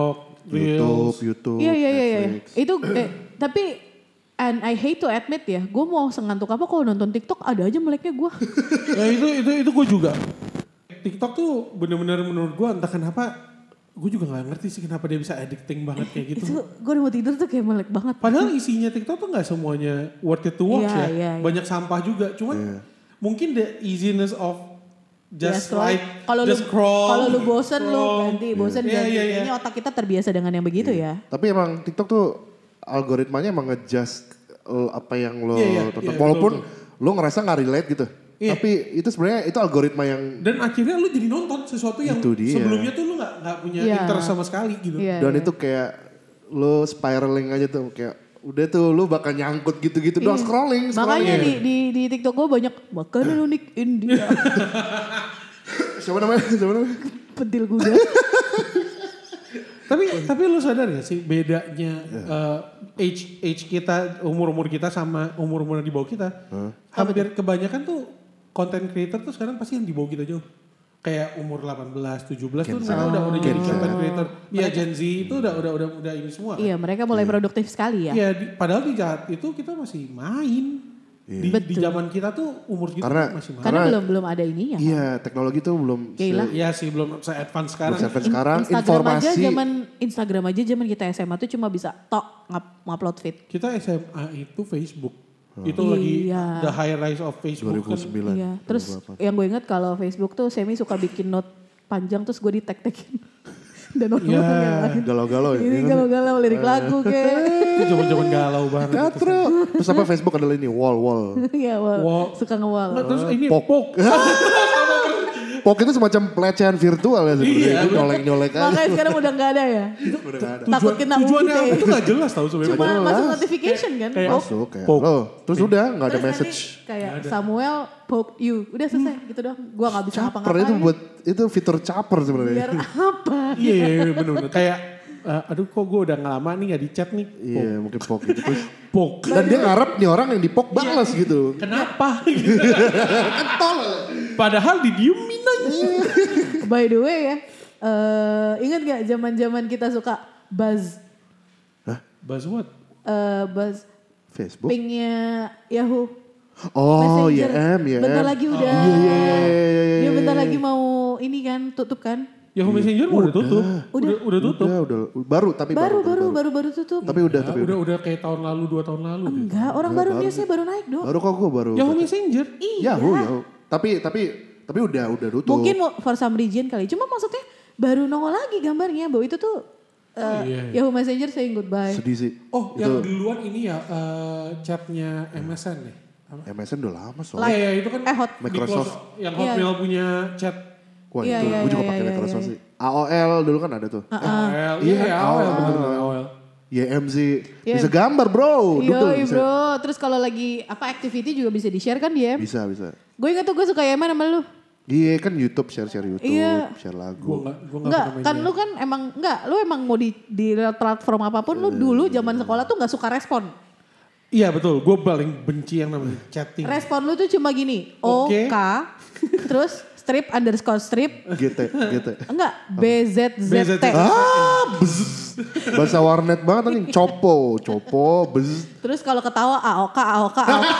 YouTube, Reels. YouTube, Iya iya iya. iya. Netflix. Itu eh, tapi and I hate to admit ya, gue mau sengantuk apa kalau nonton TikTok ada aja meleknya gue. Ya itu itu itu gue juga. TikTok tuh bener-bener menurut gue entah kenapa gue juga nggak ngerti sih kenapa dia bisa addicting banget kayak gitu. Itu gue udah mau tidur tuh kayak melek banget. Padahal isinya TikTok tuh nggak semuanya worth it to watch Iya, ya. iya, iya. Banyak sampah juga. Cuman Iya. mungkin the easiness of just Ya, like kalau lu just scroll. kalau lu bosen lu scroll. ganti, bosen Iya, ganti. iya, iya. Kayaknya otak kita terbiasa dengan yang begitu ya. Tapi emang TikTok tuh algoritmanya emang ngejust eh, apa yang lo Iya, iya, tonton. iya, Walaupun betul, lo ngerasa nggak relate gitu. Iya. Tapi itu sebenarnya itu algoritma yang Dan akhirnya lu jadi nonton sesuatu yang Itu dia. sebelumnya tuh lu gak, gak punya Iya. interest sama sekali gitu. Iya. dan itu kayak lo spiraling aja tuh kayak udah tuh lo bakal nyangkut gitu-gitu doang Iya. scrolling, scrolling. Makanya di, di di TikTok gue banyak makanan unik India. Siapa namanya? Siapa namanya? Pentil kuda. Tapi tapi lu sadar gak sih bedanya eh, age age kita, umur-umur kita sama umur-umur di bawah kita? Hampir kebanyakan tuh content creator tuh sekarang pasti yang di bawah kita jauh. Kayak umur delapan belas, tujuh belas tuh Gen Z. mereka udah udah jadi Gen Z. content creator. Iya Gen Z itu udah udah udah udah ini semua. Iya mereka mulai produktif sekali ya. Iya, di- padahal di saat itu kita masih main. Di, di Betul. zaman kita tuh umur gitu Karena- masih main. Karena Karena- belum belum ada ininya. Iya, teknologi tuh belum Gila. Iya sih belum se-advance sekarang. belum sampai In- sekarang Instagram informasi. aja zaman Instagram aja zaman kita S M A tuh cuma bisa tok ngap- ngupload feed. Kita S M A itu Facebook. Itu Iya. lagi the high rise of Facebook dua ribu kan. sembilan. Iya. Terus yang gue inget kalau Facebook tuh Semi suka bikin note panjang terus gue di tag tagin dan orang-orang Iya. yang lain. Galau-galau ya. Ini galau-galau lirik lagu kayak. Itu zaman-zaman galau banget. Katro. Terus apa Facebook adalah ini wall wall. Iya, wal. Wow. Suka ngewal. Nggak, terus ini Pok. pok. Pok itu semacam pelecehan virtual ya sebenarnya. Iya, Itu nyolek-nyolek aja. Makanya sekarang udah gak ada ya. Udah nggak ada. Takut kena Tujuannya U I T. apa tuh gak jelas tau sebenarnya. Cuma jelas. masuk notification kan. Kayak- Poke. Masuk kayak Pok. lo. Terus udah nggak ada Terus nanti message. kayak Samuel poke you. Udah selesai gitu doang. Gua gak bisa Caper ngapa-ngapain. itu buat itu fitur caper sebenarnya. Biar apa? Iya iya iya, bener-bener. Kayak eh, aduh kok gue udah gak lama nih gak di chat nih. Iya mungkin pok gitu. Terus, Pok. dan dia ngarep nih orang yang di pok balas gitu. Kenapa? Padahal didiemin aja. By the way ya. eh ingat gak zaman-zaman kita suka buzz. Buzzword. eh buzz Facebook. pingnya Yahoo. Oh Messenger. Y M ya. Bentar lagi udah. Iya iya iya iya. Dia bentar lagi mau ini kan tutup kan. Yahoo Messenger mau udah tutup. Udah, udah tutup. Udah udah baru tapi Baru baru. baru baru baru tutup. Tapi udah Ya, tapi udah udah kayak tahun lalu, dua tahun lalu. deh. Enggak, orang baru newsnya baru naik dong. baru kok gue baru. Yahoo Messenger. Iya. Yahoo Yahoo. Tapi tapi tapi udah udah tutup. Mungkin mau for some region kali. Cuma maksudnya baru nongol lagi gambarnya bahwa itu tuh uh, iya. Yahoo Messenger saying goodbye. Sedih sih. Oh yang duluan ini ya eh, chatnya M S N nih. M S N udah lama Oh soalnya. iya itu kan Eh, Hot. di Microsoft. close- yang Iya. Hotmail punya chat. Wah Iya, itu iya, gue juga iya, pakai iya, Microsoft iya. sih. A O L dulu kan ada tuh. A O L. Iya, Iya A O L A O L. bener-bener A O L. Y M sih. Iya. Bisa gambar bro. Iya Doodle bisa. bro. Terus kalau lagi apa activity juga bisa di share kan dia. Bisa bisa. Gue ingat tuh gue suka Yemen sama lu. Iya kan YouTube share-share YouTube, Iya. share lagu. Gue gak, gue gak Enggak, pernah main kan dia. lu kan emang enggak, lu emang mau di di platform apapun lu dulu zaman sekolah tuh nggak suka respon. Iya betul, gue paling benci yang namanya chatting. Respon lu tuh cuma gini, O Oke. K terus strip underscore strip G T, G T. enggak B Z Z T. Ah, bzzz. Bahasa warnet banget anjing. Copo, copo, bzzz. Terus kalau ketawa A O K A O K A O K.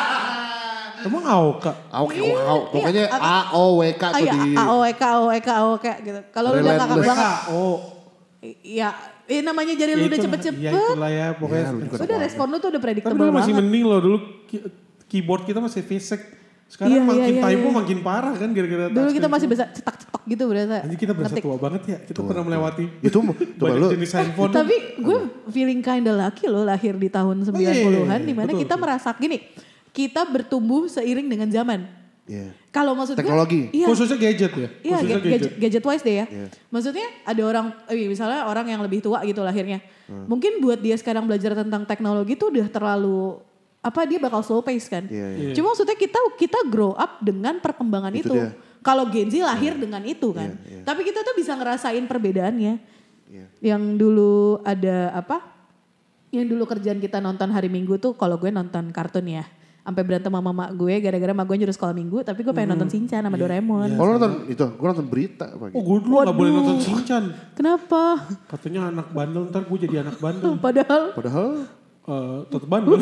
Emang A O K? Au, au, au. Pokoknya Iya, A O W K Ah, tuh iya, di. A O W K A O W K A O W K gitu. Kalau lu udah kakak Relentless. banget. Oh, Iya, iya namanya jari lu udah itu- cepet-cepet. Iya itulah ya pokoknya. Ya, lu juga Udah respon lu tuh udah Tapi predictable dulu masih banget. mending loh dulu ki- keyboard kita masih fisik. Sekarang Iya, iya, makin iya, typo iya. makin parah kan gara-gara Dulu kita touchscreen masih semua. bisa cetak-cetak gitu berasa. Anjir kita berasa ngetik. tua banget ya. Kita pernah melewati Itu coba banyak lu. jenis handphone. Tapi gue feeling kinda lucky loh lahir di tahun sembilan puluhan iya, dimana betul, kita betul. merasa gini. Kita bertumbuh seiring dengan zaman. Iya. Kalau maksud gue. Teknologi. Iya, Khususnya gadget ya. iya Khususnya ga- gadget, gadget wise deh ya. Iya. Maksudnya ada orang, eh, misalnya orang yang lebih tua gitu lahirnya. Hmm. Mungkin buat dia sekarang belajar tentang teknologi tuh udah terlalu, apa dia bakal slow pace kan. Iya, iya. Cuma maksudnya kita kita grow up dengan perkembangan Itu itu. dia. Kalau Gen Z lahir dengan itu kan. Iya, iya. Tapi kita tuh bisa ngerasain perbedaannya. Iya. Yang dulu ada apa? Yang dulu kerjaan kita nonton hari Minggu tuh kalau gue nonton kartun ya. sampai berantem sama mak gue gara-gara mak gue nyuruh sekolah minggu, tapi gue pengen nonton Shinchan sama Doraemon. Oh lo nonton itu, gue nonton berita pagi. Oh gue dulu gak boleh nonton Shinchan. Kenapa? Katanya anak bandel, ntar gue jadi anak bandel. Padahal Padahal Uh, tetep bandel.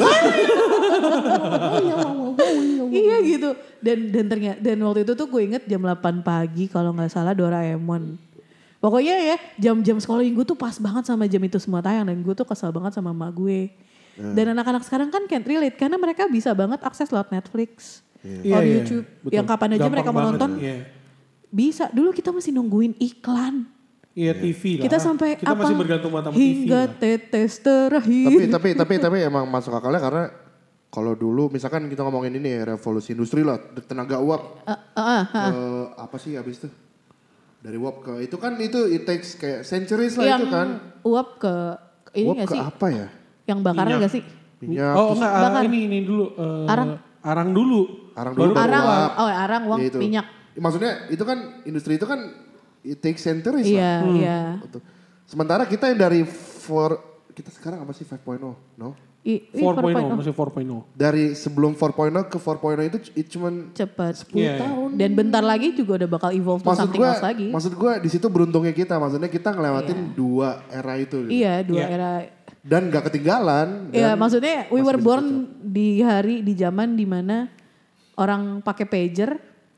iya gitu. Dan dan ternyata dan waktu itu tuh gue inget jam delapan pagi kalau nggak salah Doraemon. Pokoknya ya jam-jam sekolah minggu tuh pas banget sama jam itu semua tayang dan gue tuh kesel banget sama emak gue. Hmm. Dan anak-anak sekarang kan can't relate karena mereka bisa banget akses lewat Netflix, Iya, atau iya, YouTube, betul. yang kapan aja Gampang mereka mau banget, nonton iya. bisa. Dulu kita masih nungguin iklan. Iya T V lah. Kita sampai kita apa? masih bergantung sama T V Hingga lah. tetes terakhir. tapi tapi tapi tapi emang masuk akalnya karena kalau dulu misalkan kita ngomongin ini ya revolusi industri lah, tenaga uap Uh, uh, uh, ke apa sih abis itu dari uap ke itu kan itu it takes kayak centuries lah yang itu kan. uap ke ini Uap gak ke sih? apa ya? Yang bakaran Minyak. gak sih? Minyak. Oh terus enggak, uh, bakar. ini ini dulu. uh, Arang. Arang dulu. Arang dulu. Baru Arang, uap. oh arang, uang, Ya itu. minyak. Maksudnya itu kan industri itu kan it takes centuries Iya, lah. iya. Betul. Sementara kita yang dari four kita sekarang apa sih five point oh? No? I, i, empat four point titik nol, oh. masih empat titik nol. Dari sebelum four point oh ke four point oh itu it cuman Cepet. sepuluh Iya, iya. tahun. Dan bentar lagi juga udah bakal evolve to Maksud something gue, else lagi. maksud gue di situ beruntungnya kita, maksudnya kita ngelewatin dua era itu. Gitu. Iya, dua Iya. era. Dan gak ketinggalan. Iya, dan maksudnya we masih were bisa born di hari, di zaman dimana orang pakai pager.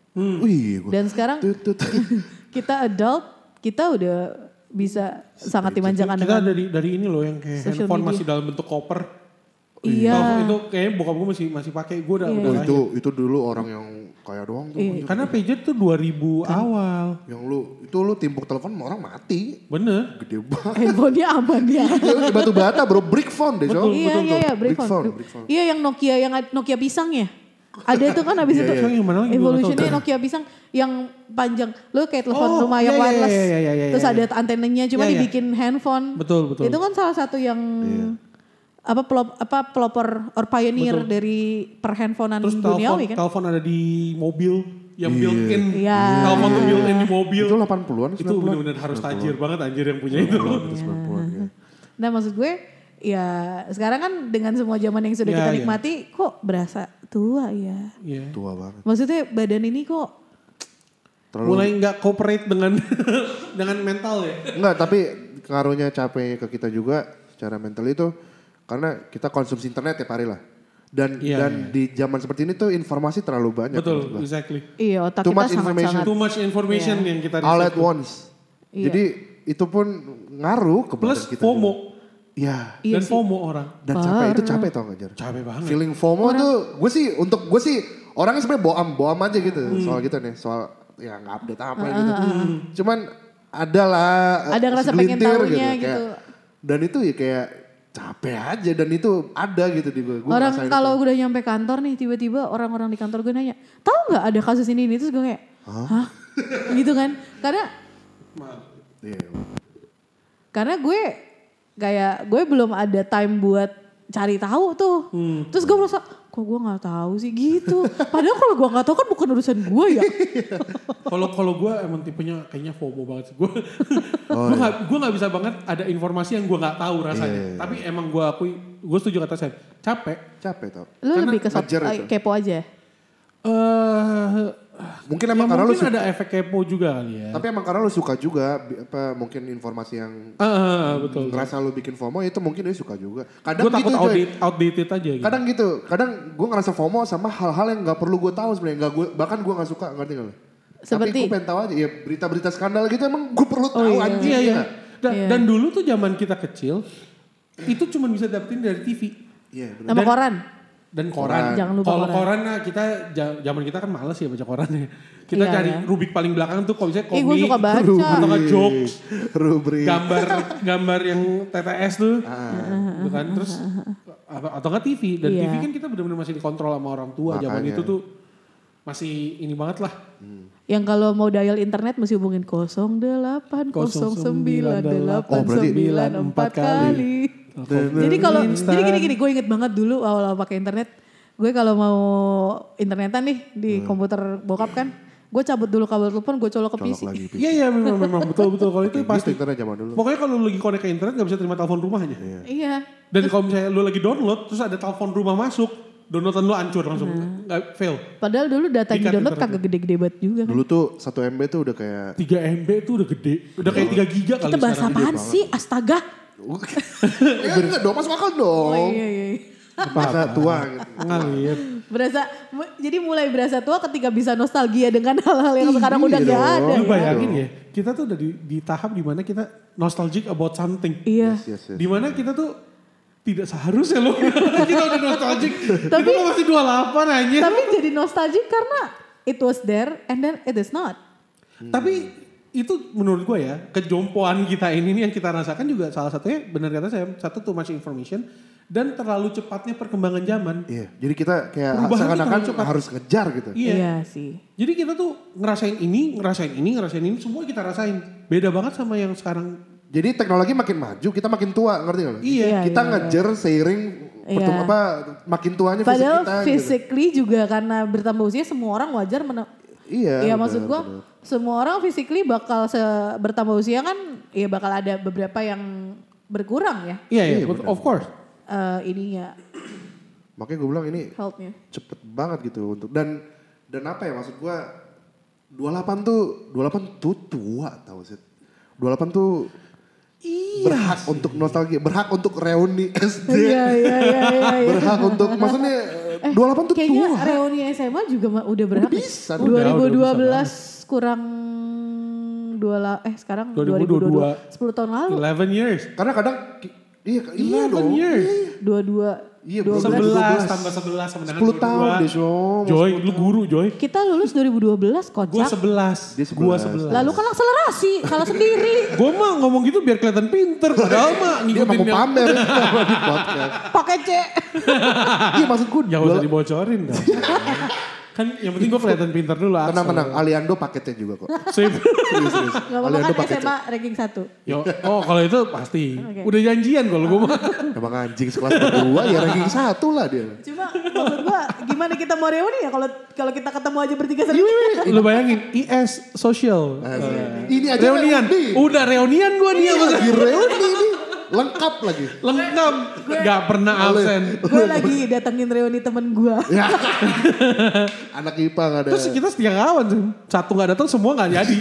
Wih, gue. Dan sekarang Tut, tut. kita adult, kita udah bisa sangat dimanjakan Kita dengan. dari dari ini loh yang kayak Social handphone media. masih dalam bentuk koper. Iya. Tahu, itu kayaknya bokap gue masih masih pakai. Gue udah Iya. udah Oh, lahir. itu itu dulu orang yang kaya doang tuh. Iya. Karena pager tuh dua ribu Kan. awal. Yang lu, itu lu timpuk telepon sama orang mati. Bener. Gede banget. Handphonenya aman ya. Itu batu bata bro, brick phone deh. Betul, Iya, iya, iya, brick brick phone. phone. Brick phone. Iya, yang Nokia, yang Nokia pisang ya. Ada tuh kan abis Iya, itu. iya. Yang mana lagi? Evolutionnya Nokia pisang yang panjang. Lu kayak telepon Oh, rumah iya, yang iya, wireless. iya, iya, iya, Terus iya. ada antenanya cuma Iya, iya. dibikin handphone. Betul, betul. Itu kan salah satu yang Iya. apa pelop, apa pelopor or pioneer Betul. dari perhandphonean Terus telepon, duniawi kan. telepon ada di mobil yang built-in. Iya. Telepon tuh built-in di mobil. Itu delapan puluhan, Itu sembilan puluhan. bener-bener harus tajir banget anjir yang punya itu. sembilan puluhan, ya. Nah maksud gue ya sekarang kan dengan semua zaman yang sudah Iya, kita iya. nikmati kok berasa tua ya. Iya. Tua banget. Maksudnya badan ini kok Terlalu, Mulai nggak cooperate dengan dengan mental ya. enggak, tapi ngaruhnya capek ke kita juga secara mental itu karena kita konsumsi internet tiap hari lah. Dan Iya, dan iya. di zaman seperti ini tuh informasi terlalu banyak. Betul, menurut gua. exactly. iya otak Too kita much information. sangat-sangat. Too much information yang kita All receive at tuh. once. Iya. Jadi itu pun ngaruh ke Plus badan kita. FOMO. Iya. Iya Dan sih. FOMO orang. Dan capek itu capek tau gak Jar? Capek banget. Feeling FOMO tuh gue sih untuk gue sih orangnya sebenarnya boam boam aja gitu soal gitu nih soal ya nggak update apa gitu. Cuman ada lah eh, Ada ngerasa pengen segelintir tahunya gitu. Kayak- dan itu ya kayak capek aja dan itu ada gitu di gue. Gue Orang ngerasain kalau itu. udah nyampe kantor nih tiba-tiba orang-orang di kantor gue nanya, tahu nggak ada kasus ini ini terus gue kayak, hah? Gitu kan? Karena Iya. karena gue kayak gue belum ada time buat cari tahu tuh. Terus gue merasa kok gue nggak tahu sih gitu. Padahal kalau gue nggak tahu kan bukan urusan gue ya. Kalau kalau gue emang tipenya kayaknya FOMO banget sih. Gue Oh, gue iya. nggak gue nggak bisa banget ada informasi yang gue nggak tahu rasanya. Iya, iya, Tapi emang gue akui gue setuju kata saya capek. Capek tau. Lu Karena lebih ke sop, ngejar eh, itu. kepo aja. Eh Mungkin ya emang karena lu mungkin suka, ada efek kepo juga kali ya. tapi emang karena lu suka juga bi- apa mungkin informasi yang Ah, ah, ah, betul. ngerasa lu bikin FOMO itu mungkin dia suka juga. Kadang Gue takut gitu Joy. outdated, outdated aja gitu. Kadang gitu, kadang gue ngerasa FOMO sama hal-hal yang nggak perlu gue tahu sebenarnya, nggak gue bahkan gue nggak suka, ngerti nggak lo? Seperti- Tapi gue pengen tahu aja, ya berita-berita skandal gitu emang gue perlu tahu iya. anjing. Iya, iya. ya. Dan, Iya. dan dulu tuh zaman kita kecil itu cuma bisa dapetin dari T V Iya, bener. Sama Dan- koran. dan koran. Jangan lupa Kalau koran. koran nah kita ja- zaman kita kan males ya baca korannya. Kita Iya, cari iya. rubik paling belakang tuh kalau misalnya Ih gue komik suka baca. atau nggak jokes, Rubrik. gambar gambar yang T T S tuh, Ah. gitu kan. Terus atau atau nggak T V dan Iya. T V kan kita benar-benar masih dikontrol sama orang tua. Zaman Makanya. itu tuh masih ini banget lah. Yang kalau mau dial internet mesti hubungin nol delapan nol sembilan delapan Oh, berarti- sembilan empat kali. Jadi kalau jadi gini gini gue inget banget dulu awal-awal pakai internet, gue kalau mau internetan nih di komputer bokap kan, gue cabut dulu kabel telepon, gue colok ke P C. Colok lagi. Iya iya memang memang betul betul kalau itu Pasti pasti. internet zaman dulu. Pokoknya kalau lu lagi connect ke internet gak bisa terima telepon rumahnya. Iya. Dan kalau misalnya lu lagi download terus ada telepon rumah masuk downloadan lu hancur langsung, nggak fail. Padahal dulu data yang Dikat download internet. kagak gede-gede banget juga kan. Dulu tuh satu M B tuh udah kayak tiga M B tuh udah gede, udah kayak tiga giga kali Kita bahas sekarang. apaan sih? Astaga. ya enggak dong, masuk akal dong. Oh iya iya. iya. Masa tua gitu. Ngalir. Berasa, jadi mulai berasa tua ketika bisa nostalgia dengan hal-hal yang sekarang Iya udah gak dong. ada. Lu ya. bayangin ya, kita tuh udah di, di tahap dimana kita nostalgic about something. Iya. Yes, yes, yes. Dimana kita tuh tidak seharusnya loh. kita udah nostalgic. Tapi- kita masih dua puluh delapan aja. Tapi jadi nostalgic karena it was there and then it is not. Tapi itu menurut gue ya, kejompoan kita ini nih yang kita rasakan juga salah satunya benar kata saya, satu too much information dan terlalu cepatnya perkembangan zaman. Iya, jadi kita kayak Perubahan seakan-akan terlalu cepat. harus ngejar gitu. Iya. Iya sih. Jadi kita tuh ngerasain ini, ngerasain ini, ngerasain ini, semua kita rasain. Beda banget sama yang sekarang. Jadi teknologi makin maju, kita makin tua, ngerti gak lo? Iya. Iya, Kita iya, ngejar seiring Iya. pertum- apa makin tuanya fisik Padahal kita. gitu. physically juga karena bertambah usia semua orang wajar men- Iya. Iya benar, maksud gua benar. semua orang physically bakal se- bertambah usia kan ya bakal ada beberapa yang berkurang ya Iya, iya, Iya, benar. of course. eh, ininya Makanya gue bilang ini health-nya. cepet banget gitu untuk dan dan apa ya maksud gua dua puluh delapan tuh dua puluh delapan tuh tua tau sih. dua puluh delapan tuh Iya. berhak untuk nostalgia, berhak untuk reuni S D. Iya iya iya iya. iya. Berhak untuk maksudnya Eh, dua puluh delapan tuh kayaknya tua. reuni S M A juga ma- udah berhak. Udah bisa, dua udah, ribu dua belas udah kurang dua la, eh sekarang dua dua ribu ribu dua puluh dua dua. puluh sepuluh tahun lalu. eleven years. Karena kadang ki- iya iya eleven dong. years. dua dua Iya, dua bener. belas. sebelas tambah sebelas sama dengan sepuluh tahun deh, Syom. Joy, lu guru Joy. Kita lulus dua ribu dua belas Gua kocak. sebelas. Dia Gua sebelas. sebelas. Lalu kan akselerasi kalau sendiri. Gue mah ngomong gitu biar kelihatan pinter. Padahal mah Dia ngikutin mau yang... pamer itu di podcast. Pakai C. Iya maksud gue Ya usah dibocorin dong. Kan yang penting gue kelihatan pinter dulu. Axel. tenang-tenang, Aliando paketnya juga kok. Sip. Serius-serius. Gak apa-apa Aliando kan paket S M A ranking satu. Yo, oh kalau itu pasti. Oke. Udah janjian kalau gue mah. Emang anjing sekelas berdua ya ranking satu lah dia. Cuma maksud gua gimana kita mau reuni ya kalau kalau kita ketemu aja bertiga sendiri. Lu bayangin I S social. Ini aja Reunian. reuni. Udah reunian gue nih sama Lagi reuni ini. Lengkap lagi. lengkap. Gak pernah absen. Gue lagi datengin reuni temen gua. Ya. Anak I P A gak ada. Terus kita setia kawan sih. Satu gak datang semua gak jadi.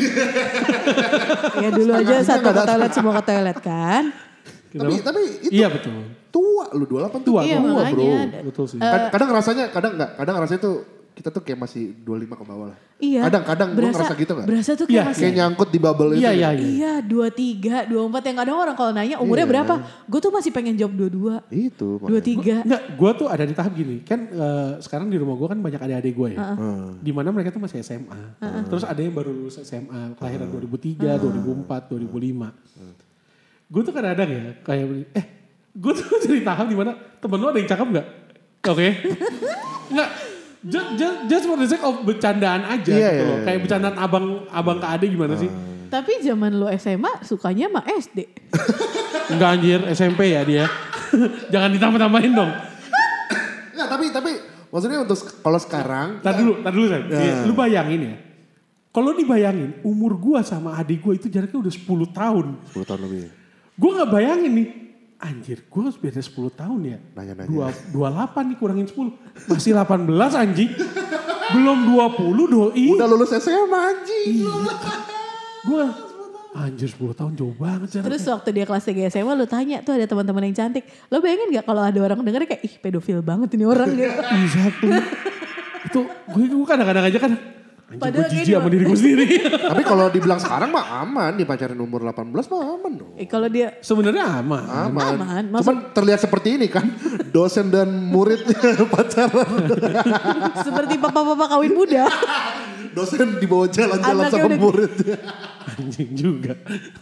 Ya dulu aja Setengahnya satu nggak ke datang. toilet semua ke toilet kan. tapi tapi itu Iya betul. tua lu dua puluh delapan Tua, Iya tua bro. makanya. Betul sih. Kad- Kadang rasanya, kadang enggak, kadang rasanya tuh kita tuh kayak masih dua puluh lima ke bawah lah. Iya. Kadang-kadang lu Berasa- ngerasa gitu gak? Berasa tuh Iya, kayak masih. Kayak nyangkut di bubble itu. Iya, ya? iya, iya. Iya dua tiga, dua empat yang kadang orang kalau nanya umurnya Iya. berapa. Gue tuh masih pengen jawab dua dua, Itu. dua tiga. Enggak, gue tuh ada di tahap gini. Kan eh, sekarang di rumah gue kan banyak adik-adik gue ya. Dimana mereka tuh masih S M A. Terus ada yang baru lulus S M A. Kelahiran dua ribu tiga, dua ribu empat, dua ribu lima. Gue tuh kadang-kadang ya kayak, eh gue tuh jadi tahap dimana temen lu ada yang cakep gak? Oke. Enggak. Just, just, just for the sake of bercandaan aja Iya, gitu iya, loh. iya. Kayak bercandaan abang abang ke adik gimana sih? Tapi zaman lu S M A sukanya mah S D. Enggak anjir, S M P ya dia. Jangan ditambah-tambahin dong. Enggak, tapi tapi maksudnya untuk sek- kalau sekarang Tar dulu, tar dulu San. Ya. Lu bayangin ya. Kalau dibayangin, umur gua sama adik gua itu jaraknya udah sepuluh tahun. sepuluh tahun lebih. Gua gak bayangin nih. Anjir, gua harus beda sepuluh tahun ya. Nanya-nanya. Dua, dua puluh delapan nih kurangin sepuluh. Masih delapan belas anjing. Belum dua puluh doi. Udah lulus S M A anjing. Gua anjir sepuluh tahun jauh banget jaraknya. Terus waktu dia kelas tiga S M A lu tanya tuh ada teman-teman yang cantik. Lo bayangin gak kalau ada orang denger kayak ih pedofil banget ini orang gitu. Exactly. Itu gue, gue kadang-kadang aja kan. Anjir Padahal gue kayak jijik sama di- diri gue sendiri. Tapi kalau dibilang sekarang mah aman, dipacarin umur delapan belas mah aman dong. Eh kalau dia Sebenarnya aman. Aman. Aman, Cuman terlihat seperti ini kan, dosen dan murid pacaran. seperti papa-papa kawin muda. Dosen dibawa jalan-jalan Anaknya sama udah- murid. Anjing juga.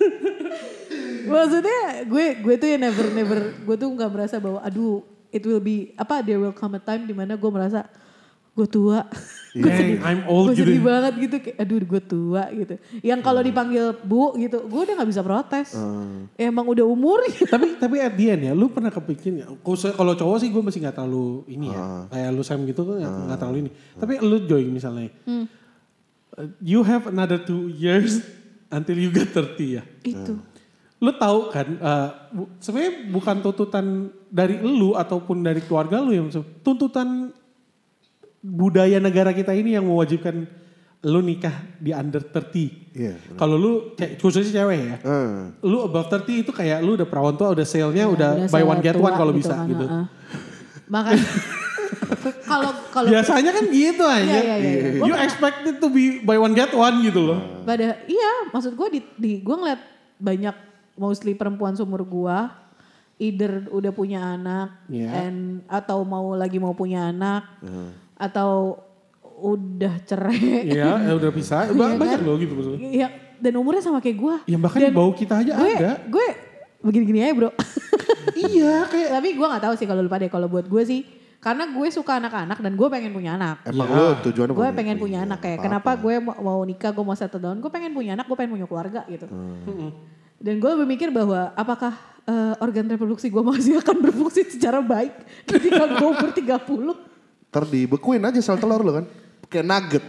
Maksudnya gue gue tuh ya never never gue tuh nggak merasa bahwa aduh it will be apa there will come a time dimana gue merasa gue tua. Gue Dang, sedih, I'm old gue gitu. sedih banget gitu kayak aduh gue tua gitu. Yang kalau dipanggil bu gitu gue udah nggak bisa protes. Emang udah umur. tapi tapi at the end ya, lu pernah kepikir ya? Kalau kalau cowok sih gue masih nggak terlalu ini ya, kayak lu Sam gitu kan nggak nggak terlalu ini. Tapi lu Joy misalnya, uh, you have another two years until you get thirty ya. Itu. lu tahu kan, uh, bu, sebenarnya bukan tuntutan dari lu ataupun dari keluarga lu yang tuntutan budaya negara kita ini yang mewajibkan lu nikah di under tiga puluh. Iya. Kalau lu kayak khususnya cewek ya, Hmm. lu above tiga puluh itu kayak lu udah perawan tua, udah sale-nya, Ya, udah, udah buy sale one get tua one kalau gitu bisa kan, gitu. uh-uh. Makanya kalau kalau Biasanya kan gitu aja. Iya, iya, iya. Gua You pernah- expect it to be buy one get one gitu loh. pada iya, maksud gue di, di gue ngeliat banyak mostly perempuan seumur gue either udah punya anak Iya. and atau mau lagi mau punya anak atau udah cerai. Iya, ya udah bisa. Iya Ba- Banyak kan? loh gitu maksudnya. Iya, dan umurnya sama kayak gue. Ya bahkan di bawah kita aja gue, ada. Gue begini-gini aja bro. Iya kayak. Tapi gue gak tahu sih kalau lupa deh. Kalau buat gue sih, karena gue suka anak-anak dan gue pengen punya anak. Emang Ya. lu tujuannya Gue mau- pengen punya iya, anak kayak apa-apa. kenapa gue mau, mau nikah, gue mau settle down, gue pengen punya anak, gue pengen punya keluarga gitu. Mm-mm. Dan gue berpikir bahwa apakah eh, organ reproduksi gue masih akan berfungsi secara baik ketika gue umur tiga puluh. Ntar dibekuin aja sel telur lu kan. Kayak nugget.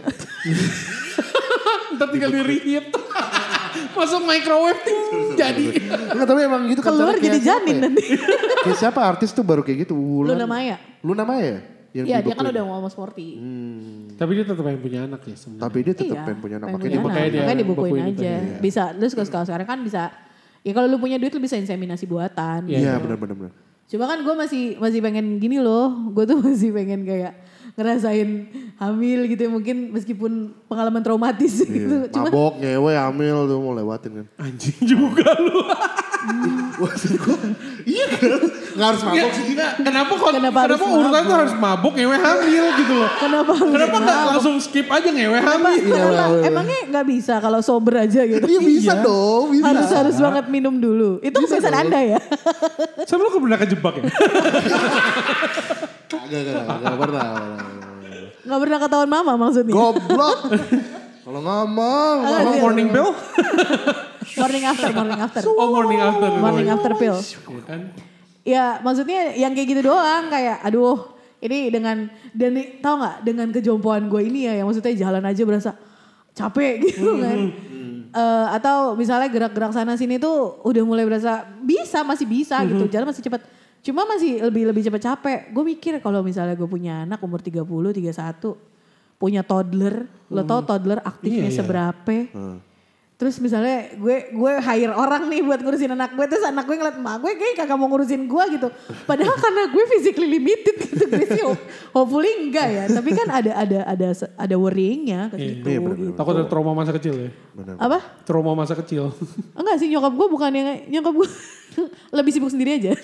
Ntar tinggal di reheat. Masuk microwave ting, jadi. Enggak tapi emang gitu kan. Keluar cara kayak jadi siapa janin ya? nanti. Kayak siapa artis tuh baru kayak gitu. Wulan. Luna Maya. Luna Maya? Yang Iya dia kan dibekuin. udah mau almost empat puluh. Hmm. Tapi dia tetap pengen punya anak ya sebenarnya. Tapi dia tetap Iya, pengen punya anak. pengen Makanya punya dia anak. makanya dia Makanya dibukuin bukuin itu aja. tadi, Bisa, terus kalau sekarang kan bisa, ya kalau lu punya duit lu bisa inseminasi buatan. Iya, Iya benar-benar. benar. Cuma kan gue masih masih pengen gini loh, gue tuh masih pengen kayak ngerasain hamil gitu ya, mungkin meskipun pengalaman traumatis gitu. Cuma Mabok, ngewe, hamil tuh mau lewatin kan. Anjing juga lu. Maksud gue, iya kan? Gak harus mabok sih. Nggak, kenapa kok Kenapa kenapa, harus urutan mabuk? tuh harus mabuk ngewe hamil gitu loh. kenapa harus Kenapa nggak mabuk? langsung skip aja ngewe Kenapa, hamil? kenapa? Emangnya nggak bisa kalau sober aja gitu? Iya bisa Iya. dong, bisa. Harus harus banget minum dulu. Itu kebiasaan Anda ya? Sama lu pernah kejebak ya? Gak, gak, gak, gak pernah. Gak pernah ketahuan mama maksudnya? Goblok. Kalau ngomong. Ah, Emang iya. morning pill? Morning after, morning after. Oh morning after. Morning after pill. Iya kan? Ya maksudnya yang kayak gitu doang kayak aduh ini dengan dan nih, tau gak dengan kejompoan gue ini ya yang maksudnya jalan aja berasa capek gitu kan. Eh, atau misalnya gerak-gerak sana sini tuh udah mulai berasa bisa masih bisa gitu jalan masih cepet. Cuma masih lebih lebih cepet capek. Gue mikir kalau misalnya gue punya anak umur tiga puluh, tiga puluh satu punya toddler, lo tau toddler aktifnya Iya, iya. seberapa? Hmm. Terus misalnya gue gue hire orang nih buat ngurusin anak gue, terus anak gue ngeliat emak gue kayak kagak mau ngurusin gue gitu. Padahal karena gue physically limited gitu gue sih ho- hopefully enggak ya. Tapi kan ada ada ada ada worryingnya ke Iya, situ iya, bener, gitu. Takut ada trauma masa kecil ya? Benar. Apa? Trauma masa kecil. Enggak sih nyokap gue bukan yang nyokap gue lebih sibuk sendiri aja.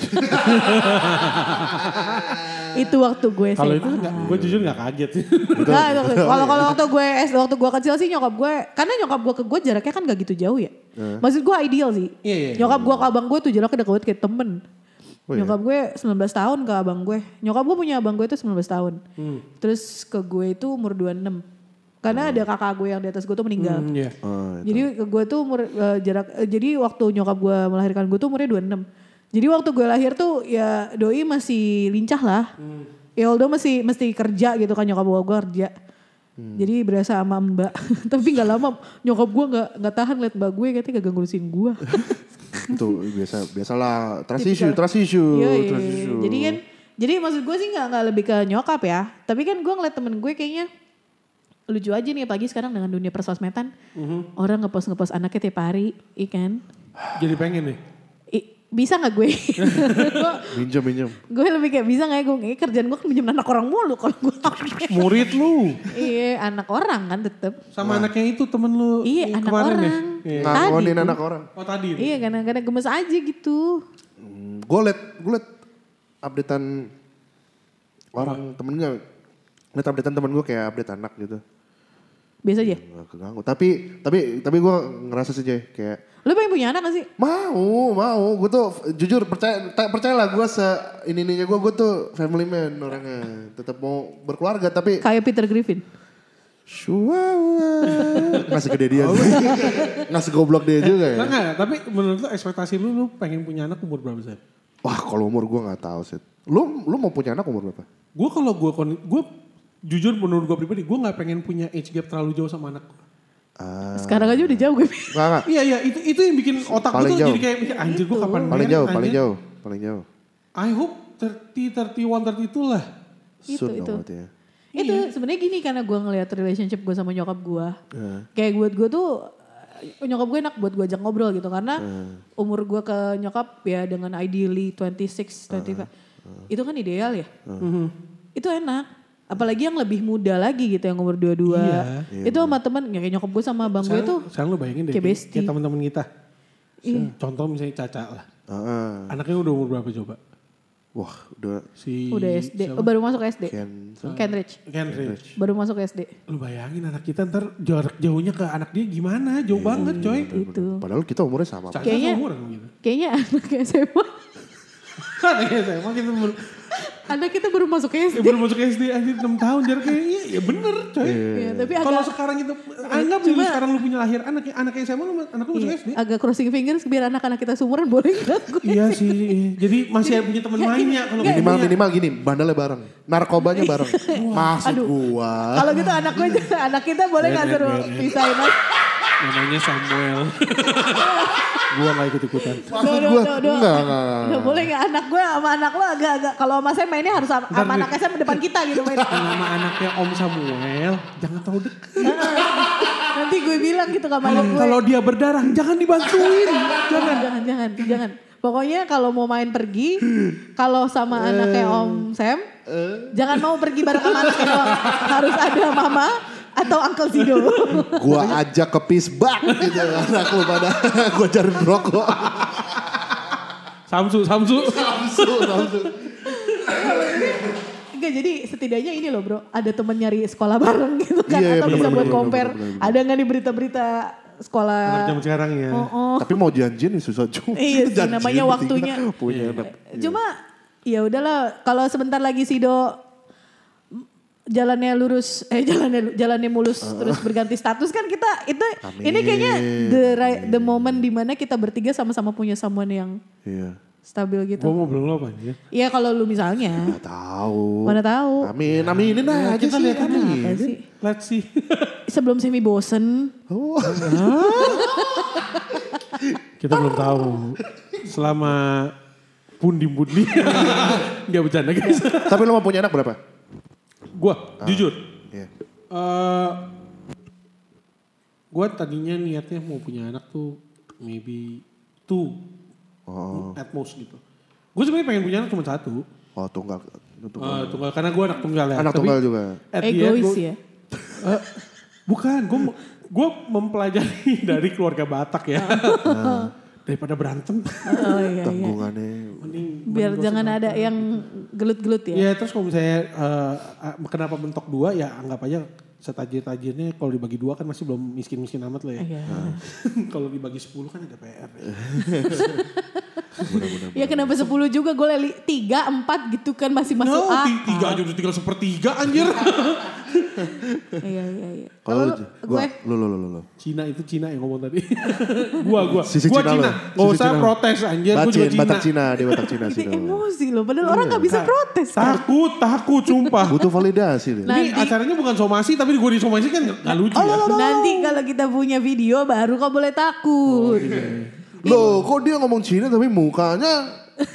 Itu waktu gue Kalau S M A. itu enggak, gue jujur gak kaget sih. Nah, itu- kalau kalau waktu gue S waktu gue kecil sih nyokap gue karena nyokap gue ke gue jaraknya kan gak gitu jauh ya. Maksud gue ideal sih. Iya, iya. Nyokap gue ke abang gue tuh jaraknya deket banget kayak temen. Oh, iya? Nyokap gue sembilan belas tahun ke abang gue. Nyokap gue punya abang gue itu sembilan belas tahun. Hmm. Terus ke gue itu umur dua puluh enam. Karena ada kakak gue yang di atas gue tuh meninggal. Hmm, iya. Oh, Jadi ke gue tuh umur eh, jarak eh, jadi waktu nyokap gue melahirkan gue tuh umurnya dua puluh enam. Jadi waktu gue lahir tuh ya doi masih lincah lah. Ya Aldo masih mesti kerja gitu kan nyokap gue kerja. Jadi berasa sama mbak. Tapi gak lama nyokap gue gak, gak tahan liat mbak gue katanya gak ngurusin gue. itu biasa biasalah trust issue, trust issue, Iya, iya, trust iya. issue. Jadi kan, jadi maksud gue sih gak, gak lebih ke nyokap ya. Tapi kan gue ngeliat temen gue kayaknya lucu aja nih apalagi sekarang dengan dunia persosmedan. Orang ngepost-ngepost anaknya tiap hari, ikan. Jadi pengen nih. I- bisa gak gue? minjem minjem. Gue lebih kayak bisa gak ya gue kayak kerjaan gue kan minjem anak orang mulu kalau gue. Murid lu. Iya anak orang kan tetep. Sama anaknya itu temen lu Iya yang anak kemarin orang. ya? Iya. Tadi Ngakonin tuh. anak orang. Oh tadi. Iya kadang-kadang gemes aja gitu. Hmm, gue liat, gue liat updatean orang temen gue. Liat updatean temen gue kayak update anak gitu. Biasa aja. Gak keganggu. Tapi, tapi, tapi gue ngerasa sih Jay, kayak Lu pengen punya anak gak sih? mau, mau. Gue tuh jujur percaya, tak percayalah gue se ini ininya gue, gue tuh family man orangnya. Tetap mau berkeluarga tapi Kayak Peter Griffin. Shuawa. Nggak segede dia sih. Nggak segoblok dia juga ya. Enggak, enggak, tapi menurut lu ekspektasi lu, lu pengen punya anak umur berapa sih? Wah kalau umur gue nggak tahu sih. Lu lu mau punya anak umur berapa? Gue kalau gue, gue jujur menurut gue pribadi, gue gak pengen punya age gap terlalu jauh sama anak gue. Ah. Sekarang aja udah jauh gue. Enggak, enggak. Iya iya itu itu yang bikin otak gue Paling tuh jauh. jadi kayak mikir anjir gue Itu. kapan Paling married, jauh, paling anjir. jauh, paling jauh. I hope tiga puluh, tiga puluh satu, tiga puluh dua lah. Itu, Soon itu. dong berarti ya. Itu sebenarnya gini karena gue ngeliat relationship gue sama nyokap gue. Heeh. Kayak buat gue tuh eh, nyokap gue enak buat gue ajak ngobrol gitu karena umur gue ke nyokap ya dengan ideally dua puluh enam, dua puluh lima. Itu kan ideal ya. Mhm. Itu enak. Apalagi yang lebih muda lagi gitu yang umur dua puluh dua. Iya. Itu sama temen ya kayak nyokap gue sama abang gue Sekarang, itu sekarang lu bayangin deh kayak kayak, bestie. kayak teman-teman kita. Iya. Contoh misalnya Caca lah. Heeh. Anaknya udah umur berapa coba? Wah, udah Si udah S D. siapa? Oh, baru masuk S D. Ken. Cambridge. Cambridge. Baru masuk S D. Lu bayangin anak kita ntar jarak jauhnya ke anak dia gimana? Jauh banget coy. Itu. Padahal kita umurnya sama. Caca Kayaknya- seumuran gitu. Kayaknya anak S M A. Anaknya saya emang kita baru, Anak kita baru masuk S ya D. baru masuk S D anjir enam tahun jaraknya. Iya ya bener coy. Iya, tapi Kalau agak sekarang itu anggap dulu Cuma- sekarang lu punya lahir anak anak S M A lu anak lu masuk iya, S D. agak crossing fingers biar anak-anak kita seumuran boleh nggak gue? Iya sih. Jadi masih punya teman mainnya kalau Nggak, Minimal punya. minimal gini, bandelnya bareng. Narkobanya bareng. Maksud Aduh. gua. Kalau gitu anak gue, anak kita boleh nggak Ben, suruh Ben, Ben. pisahin aja? Namanya Samuel. Gua gak ikut-ikutan. Maksud Duh, gua duh, duh, duh. enggak, enggak, enggak. Nggak boleh nggak anak gue sama anak lo agak-agak kalau sama saya mainnya harus sama, sama anak saya depan kita gitu main. Nama anaknya Om Samuel, jangan terlalu dekat. Nanti gue bilang gitu ke anak gue. Kalau dia berdarah, jangan dibantuin. Jangan, jangan, jangan, jangan. Pokoknya kalau mau main pergi, kalau sama anaknya Om Sam, jangan mau pergi bareng sama anaknya doang. Harus ada mama atau Uncle Zido. Gua ajak ke pisbak gitu. Anak lu pada gua cari rokok. Samsu, Samsu. Samsu, Samsu. Enggak, jadi setidaknya ini loh bro, ada temen nyari sekolah bareng gitu kan. Iya, iya, atau bener, bisa bener, buat bener, compare. bener, bener, bener. Ada nggak nih berita-berita sekolah? Anak zaman sekarang ya. Oh, oh. Tapi mau janjian nih susah juga. Iya sih, Janjian namanya bertiga, waktunya. Punya anak. Cuma ya udahlah, kalau sebentar lagi Sido jalannya lurus, eh jalannya jalannya mulus terus berganti status kan kita itu Amin. ini kayaknya the right, the moment dimana kita bertiga sama-sama punya someone yang Iya. stabil Gua gitu. mau belum lo apa ya? Iya kalau lu misalnya, Gak tahu. mana tahu. Amin, aminin aja kita sih. lihat aja. amin. Apa sih? Let's see. Sebelum semi bosen, Oh. Kita belum tahu. Selama pundi-pundi. Gak bercanda guys. Tapi lo mau punya anak berapa? Gua, jujur. Iya. eh gue tadinya niatnya mau punya anak tuh maybe two Oh. at most gitu. Gue sebenarnya pengen punya anak cuma satu. Oh tunggal. tunggal. Eh, tunggal karena gue anak tunggal ya. Anak Tapi tunggal juga. at the end egois gua- ya. Eh, bukan, gue gue mempelajari dari keluarga Batak ya. Daripada berantem, Oh iya iya. Tanggungannya. mending Biar mending jangan gua ada yang gelut-gelut ya. Ya terus kalau misalnya eh, ah, kenapa mentok dua ya anggap aja setajir-tajirnya kalau dibagi dua kan masih belum miskin-miskin amat lah ya. Iya. Kalau dibagi sepuluh kan ada P R. Ya. Ya kenapa sepuluh juga gue leli tiga, empat gitu kan masih masuk No, A. ti- tiga aja udah tinggal sepertiga anjir. Iya iya iya. Kalau lu, lu- gua, gue lu, lu, lu, lu, lu. Cina itu Cina yang ngomong tadi. gua gua Sisi gua Cina Cina. lo. Gak Sisi usah Cina lo. protes anjir, gua juga Bacin, Cina. Batak Cina, dia Batak Cina sih. ini dong. emosi loh. Padahal orang gak bisa protes kan. Takut, takut sumpah. Butuh validasi dia. Nah, Ini Nanti- acaranya bukan somasi tapi gue disomasi kan gak lucu ya. Nanti kalau kita punya video baru kau boleh takut. Loh kok dia ngomong Cina tapi mukanya.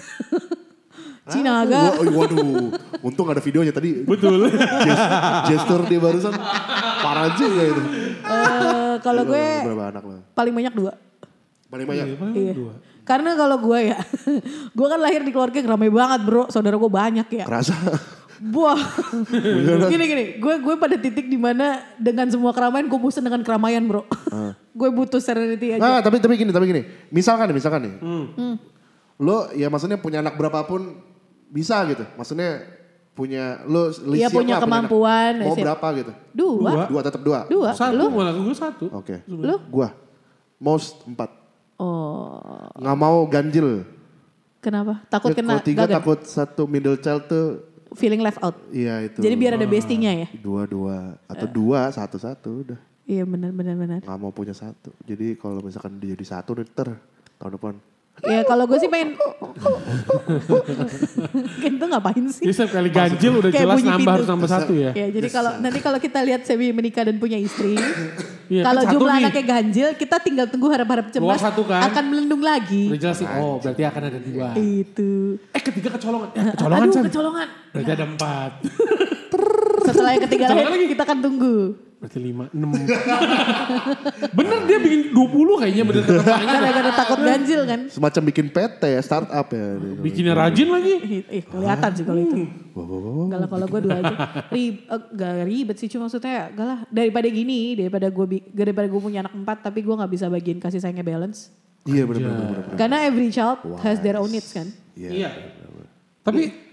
Cina Ah, agak. wa- Waduh, untung ada videonya tadi. Betul. Gest- Gesture dia barusan parah juga itu. Eh, kalau gue Berapa anak lo? paling banyak dua. Paling banyak. Iya. Karena kalau gue ya, gue kan lahir di keluarga yang ramai banget bro. Saudara gue banyak ya. Kerasa. Wah, gini gini, gue gue pada titik dimana dengan semua keramaian gue bosan dengan keramaian bro. Gue butuh serenity aja. Nah, tapi tapi gini, tapi gini. Misalkan nih, misalkan nih. Hmm. Lo ya maksudnya punya anak berapapun bisa gitu. Maksudnya punya lo lo Iya, siap punya lah anak. kemampuan, Mau siap. berapa gitu? Dua, Dua. Dua tetap dua. dua. Satu Lu? malah gue satu. Oke. Lu? Gua most empat. Oh, Nggak mau ganjil. kenapa? Takut Ya, kena kalau tiga gagal? takut satu middle child tuh. Feeling left out. Iya itu. Jadi biar ada bestinya ya? Dua dua atau dua satu satu udah. Iya benar benar benar. Nggak mau punya satu. Jadi kalau misalkan dia jadi satu nih ter tahun depan. Ya kalau gue sih pengen. Kan itu ngapain sih? Jadi setiap kali ganjil udah Kayak jelas bunyi nambah pintu. harus nambah satu ya. Ya jadi kalau nanti kalau kita lihat Sebi menikah dan punya istri, Iya, kan Kalau satu jumlah nih. anaknya ganjil, kita tinggal tunggu harap-harap cemas satu kan. akan melendung lagi. Udah jelas sih, oh berarti akan ada dua. Itu. Eh ketiga kecolongan. Eh, kecolongan Aduh, San. kecolongan. Berarti ada empat. Setelah yang ketiga Kecolongan lahir, lagi. kita akan tunggu. Berarti lima, enam. Bener dia bikin dua puluh kayaknya bener tebaknya. Gara-gara takut ganjil kan. Semacam bikin P T ya, startup ya. Bikinnya rajin lagi. Eh, kelihatan sih kalau itu. Wow, wow, wow. Gak lah kalau gue dua aja. Rib, eh, gak ribet sih cuma maksudnya gak lah. Daripada gini, daripada gue daripada gue punya anak empat tapi gue gak bisa bagiin kasih sayangnya balance. Iya benar-benar. Karena every child has their own needs kan. Iya. Tapi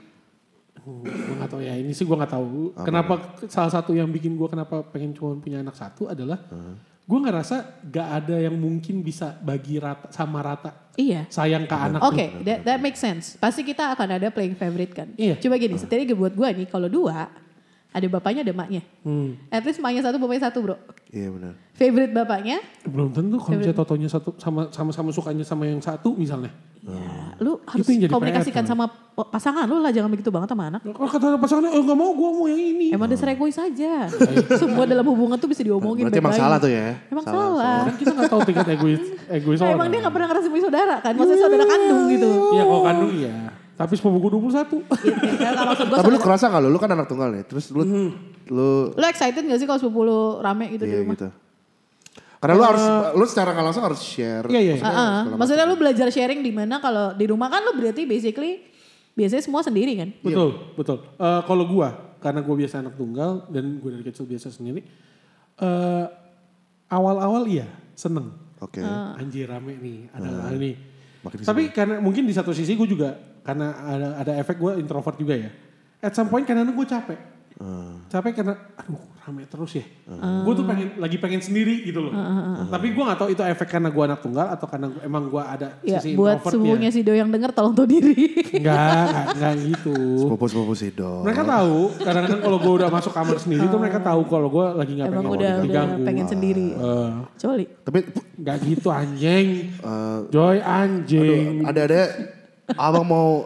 gue gak tahu ya, ini sih gue gak tahu. Apa? Kenapa salah satu yang bikin gue kenapa pengen cuma punya anak satu adalah Uh. gue ngerasa gak ada yang mungkin bisa bagi rata sama rata Iya. sayang ke anak. Oke, that, that makes sense. Pasti kita akan ada playing favorite kan. Iya. Coba gini, setidaknya buat gue nih, kalau dua, ada bapaknya ada emaknya. Hmm. At least emaknya satu, bapaknya satu bro. Iya benar. Favorite bapaknya, Belum tentu kalau misalnya totonya satu sama sama-sama sukanya sama yang satu misalnya. ya, lu harus Itu yang jadi komunikasikan P R, sama pasangan lu lah, jangan begitu banget sama anak. Kalau kata pasangannya, oh gak mau, gue mau yang ini. Emang dasar egois aja. Semua dalam hubungan tuh bisa diomongin Berarti emang baik-baik. salah tuh ya. Emang salah. Kan kita gak tahu tingkat egois egois Nah, orang. emang dia gak pernah ngerasa punya saudara kan. Maksudnya saudara kandung gitu. Iya kalau kandung iya. Tapi sepupu gue dua puluh satu. Ya, kalau maksud gue Tapi lu saudara- kerasa gak lu, lu kan anak tunggal nih. Terus lu, lu Lu excited gak sih kalau sepupu lu rame gitu di iya rumah? gitu. Karena lu harus, lu secara gak langsung harus share. Iya, iya. maksudnya Heeh. segala Maksudnya lu belajar sharing di mana kalau di rumah kan lu berarti basically biasanya semua sendiri kan? Betul, betul. Eh, kalau gue, karena gue biasa anak tunggal dan gue dari kecil biasa sendiri. eh, awal-awal iya seneng. Oke. Anjir rame nih, ada ini. Makin Tapi karena mungkin di satu sisi gue juga, karena ada, ada efek gue introvert juga ya. At some point kadang-kadang gue capek. Capek karena aduh rame terus ya. Gue tuh pengen lagi pengen sendiri gitu loh. Tapi gue gak tahu itu efek karena gue anak tunggal atau karena gua, emang gue ada Ya sisi buat introvertnya. sepupunya si Do yang denger tolong tahu diri. Enggak, enggak, enggak gitu. Sepupu-sepupu sih dong. Mereka tahu kadang-kadang kalau gue udah masuk kamar sendiri tuh mereka tahu kalau gue lagi gak Emang pengen udah udah diganggu. pengen sendiri. Eh, Coli. Tapi Gak gitu anjing. eh, Joy anjing. ada-ada abang mau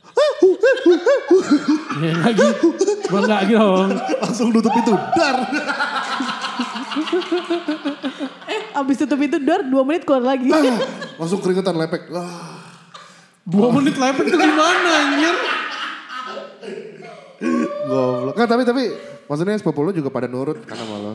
Ya gak gitu. Gue gak gitu dong. langsung nutup itu. Dar. Eh abis tutup itu door dua menit keluar lagi. Langsung keringetan lepek. Ah. Dua menit lepek tuh gimana anjir? Goblok. Nggak, tapi tapi maksudnya sepupu lu juga pada nurut karena malah.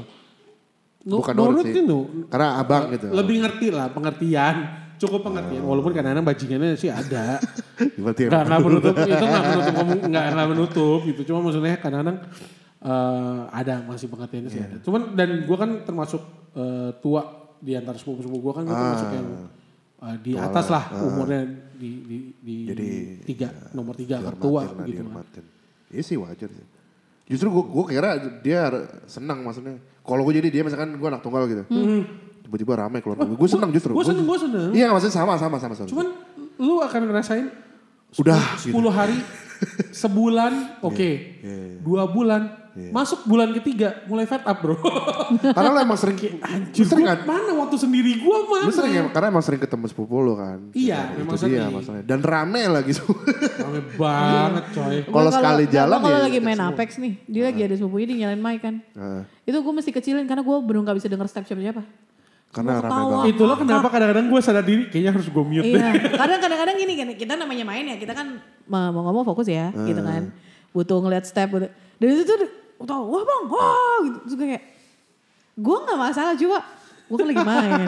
Bukan nurut sih. itu. Karena abang gitu. Lebih ngerti lah, pengertian. Cukup pengertian. Walaupun kadang-kadang bajingannya sih ada. Berarti Gak, gak menutup, itu gak menutup, ngomong, gak, gak menutup gitu. Cuma maksudnya kadang-kadang eh, ada, masih pengertiannya sih ada. Cuman dan gue kan termasuk eh, tua di antara sepupu-sepupu gue kan gue termasuk yang eh, di atas lah umurnya di, di, di Jadi, tiga, nomor tiga dihormatin tua lah, gitu. dihormatin. Iya sih wajar sih. Justru gue gue kira dia senang maksudnya. Kalau gue jadi dia misalkan gue anak tunggal gitu. Tiba-tiba rame keluar. Gue senang justru. Gue seneng, gue seneng. Iya maksudnya sama sama sama sama. Cuman lu akan ngerasain Udah, sepuluh hari, sebulan, oke. iya, iya. Dua bulan, masuk bulan ketiga, mulai fed up bro. Karena lu emang sering, Anjir, lu sering gua kan? mana waktu sendiri gue mana? Lu sering ya, karena emang sering ketemu sepupu lu kan. Iya, Itu memang dia sering. masalahnya. Dan rame lagi semua. Rame banget coy. Kalau sekali nggak, jalan gua kalau ya lagi main semua. Apex nih, dia lagi ada sepupunya dia nyalain mic kan. Nah, Itu gue mesti kecilin karena gue belum gak bisa denger step siapa-siapa. karena Gua rame ketawa. banget. Itulah kenapa kadang-kadang gue sadar diri kayaknya harus gue mute deh. Iya, karena kadang-kadang gini kan, kita namanya main ya, kita kan mau mau ngomong fokus ya, gitu kan. Butuh ngeliat step, butuh. Dan itu tuh, tau, wah bang, wah gitu. Terus gue kayak, gue gak masalah coba, gue kan lagi main.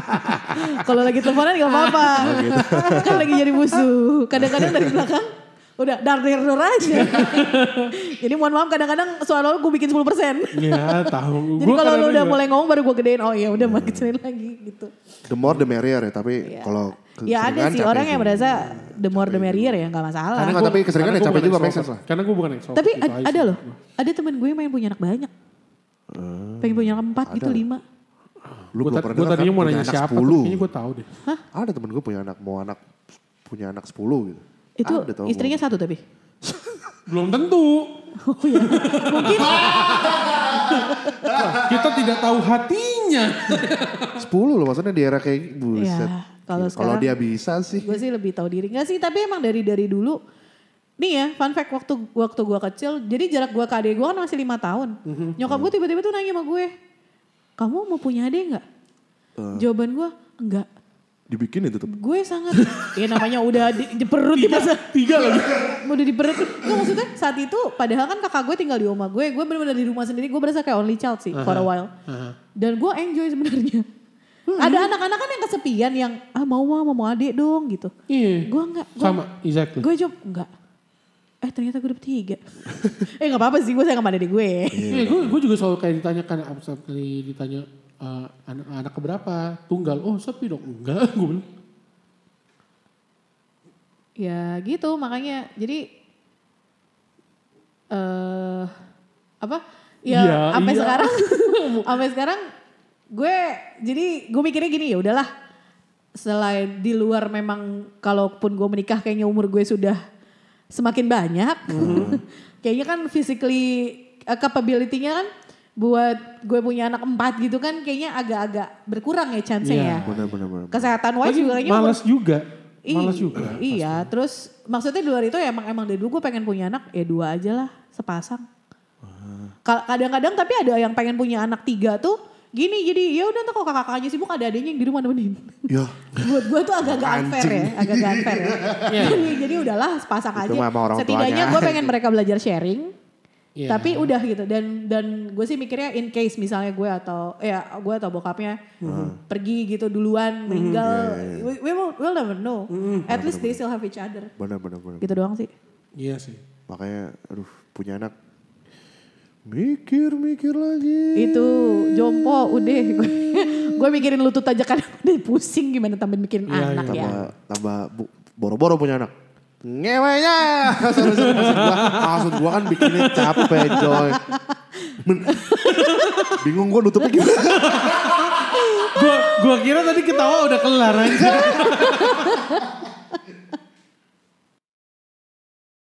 Kalau lagi teleponan gak apa-apa, kan lagi jadi musuh. Kadang-kadang dari belakang, udah dar dar dar aja. Jadi mohon maaf kadang-kadang suara lo gue bikin sepuluh persen. Iya tahu. Jadi Gua kalau lo kadang-kadang udah juga- mulai ngomong baru gue gedein, oh iya udah mau kecilin lagi gitu. The more the merrier ya, tapi Iya. kalau Ya ada keseringan sih capek orang yang juga. merasa the more the merrier ya gak masalah. Karena gua- tapi keseringan karena ya gua capek bukan juga, make extrovert. sense lah. Karena gue bukan extrovert. Tapi gitu ad- aja ada sih. loh, ada temen gue yang punya anak banyak. Pengen punya anak empat gitu, lima. Lu Gue belum pernah gue dengar tadinya kan mau punya nanya anak siapa, sepuluh. tapi kayaknya gue tahu deh. Ada temen gue punya anak, mau anak punya anak sepuluh gitu. Itu Ada tau istrinya gua. satu tapi. Belum tentu. Oh iya, mungkin Kita tidak tahu hatinya. sepuluh loh maksudnya di era kayak buset. Iya, kalau Kalau sekarang- dia bisa sih. gue sih lebih tahu diri. Enggak sih, tapi emang dari dari dulu. Nih ya, fun fact waktu waktu gue kecil, jadi jarak gue ke adik gue kan masih lima tahun. Nyokap gue tiba-tiba tuh nanya sama gue, kamu mau punya adik nggak? Uh. Jawaban gue, enggak. Dibikin itu tuh. Gue sangat, ya namanya udah di, di perut di masa. Tiga lagi. Udah di perut. Nggak, maksudnya saat itu padahal kan kakak gue tinggal di rumah gue. Gue benar-benar di rumah sendiri. Gue berasa kayak only child sih uh-huh. for a while. Uh-huh. Dan gue enjoy sebenarnya. Hmm. Ada anak-anak kan yang kesepian yang ah mau mah mau adik dong gitu. Iya. Gue enggak. Gua, sama, exactly. Gue jawab enggak. Eh ternyata gue dapet tiga. eh gak apa-apa sih gue sayang sama adik gue. Iya, gue, gue juga selalu kayak ditanyakan, sekali ditanya uh, anak, anak keberapa, tunggal, oh sepi dong, enggak gue bilang. Ya gitu makanya jadi uh, apa ya, ya sampai iya. sekarang sampai sekarang gue jadi gue mikirnya gini ya udahlah selain di luar memang kalaupun gue menikah kayaknya umur gue sudah semakin banyak mm. kayaknya kan physically uh, capability-nya kan buat gue punya anak empat gitu kan kayaknya agak-agak berkurang ya chance-nya yeah. ya. Benar-benar. Kesehatan wise juga kayaknya malas juga. Malas juga. Iya, pasti. Terus maksudnya di luar itu ya emang emang dari dulu gue pengen punya anak ya dua aja lah sepasang. Uh. Kadang-kadang tapi ada yang pengen punya anak tiga tuh gini jadi ya udah kalau kakak-kakaknya sibuk ada adanya yang di rumah nemenin. Ya. Buat gue tuh agak-agak unfair ya, agak-agak unfair ya. yeah. jadi, jadi udahlah sepasang itu aja. Setidaknya gue pengen mereka belajar sharing. Yeah. Tapi udah gitu dan dan gue sih mikirnya in case misalnya gue atau ya gue atau bokapnya hmm. pergi gitu duluan meninggal, hmm. yeah, yeah, yeah. we, we will we'll never know. Hmm. At bener, least bener, they still have each other. Benar-benar. Gitu doang sih. Iya sih. Makanya, aduh punya anak mikir-mikir lagi. Itu jompo udah gue mikirin lutut aja kan udah pusing gimana tambah mikirin ya, anak ya. Tambah, tambah bu, boro-boro punya anak. Ngewenya. maksud, gua, maksud gua kan bikinnya capek coy. Bingung gua nutupnya gimana. gua, gua kira tadi ketawa udah kelar aja.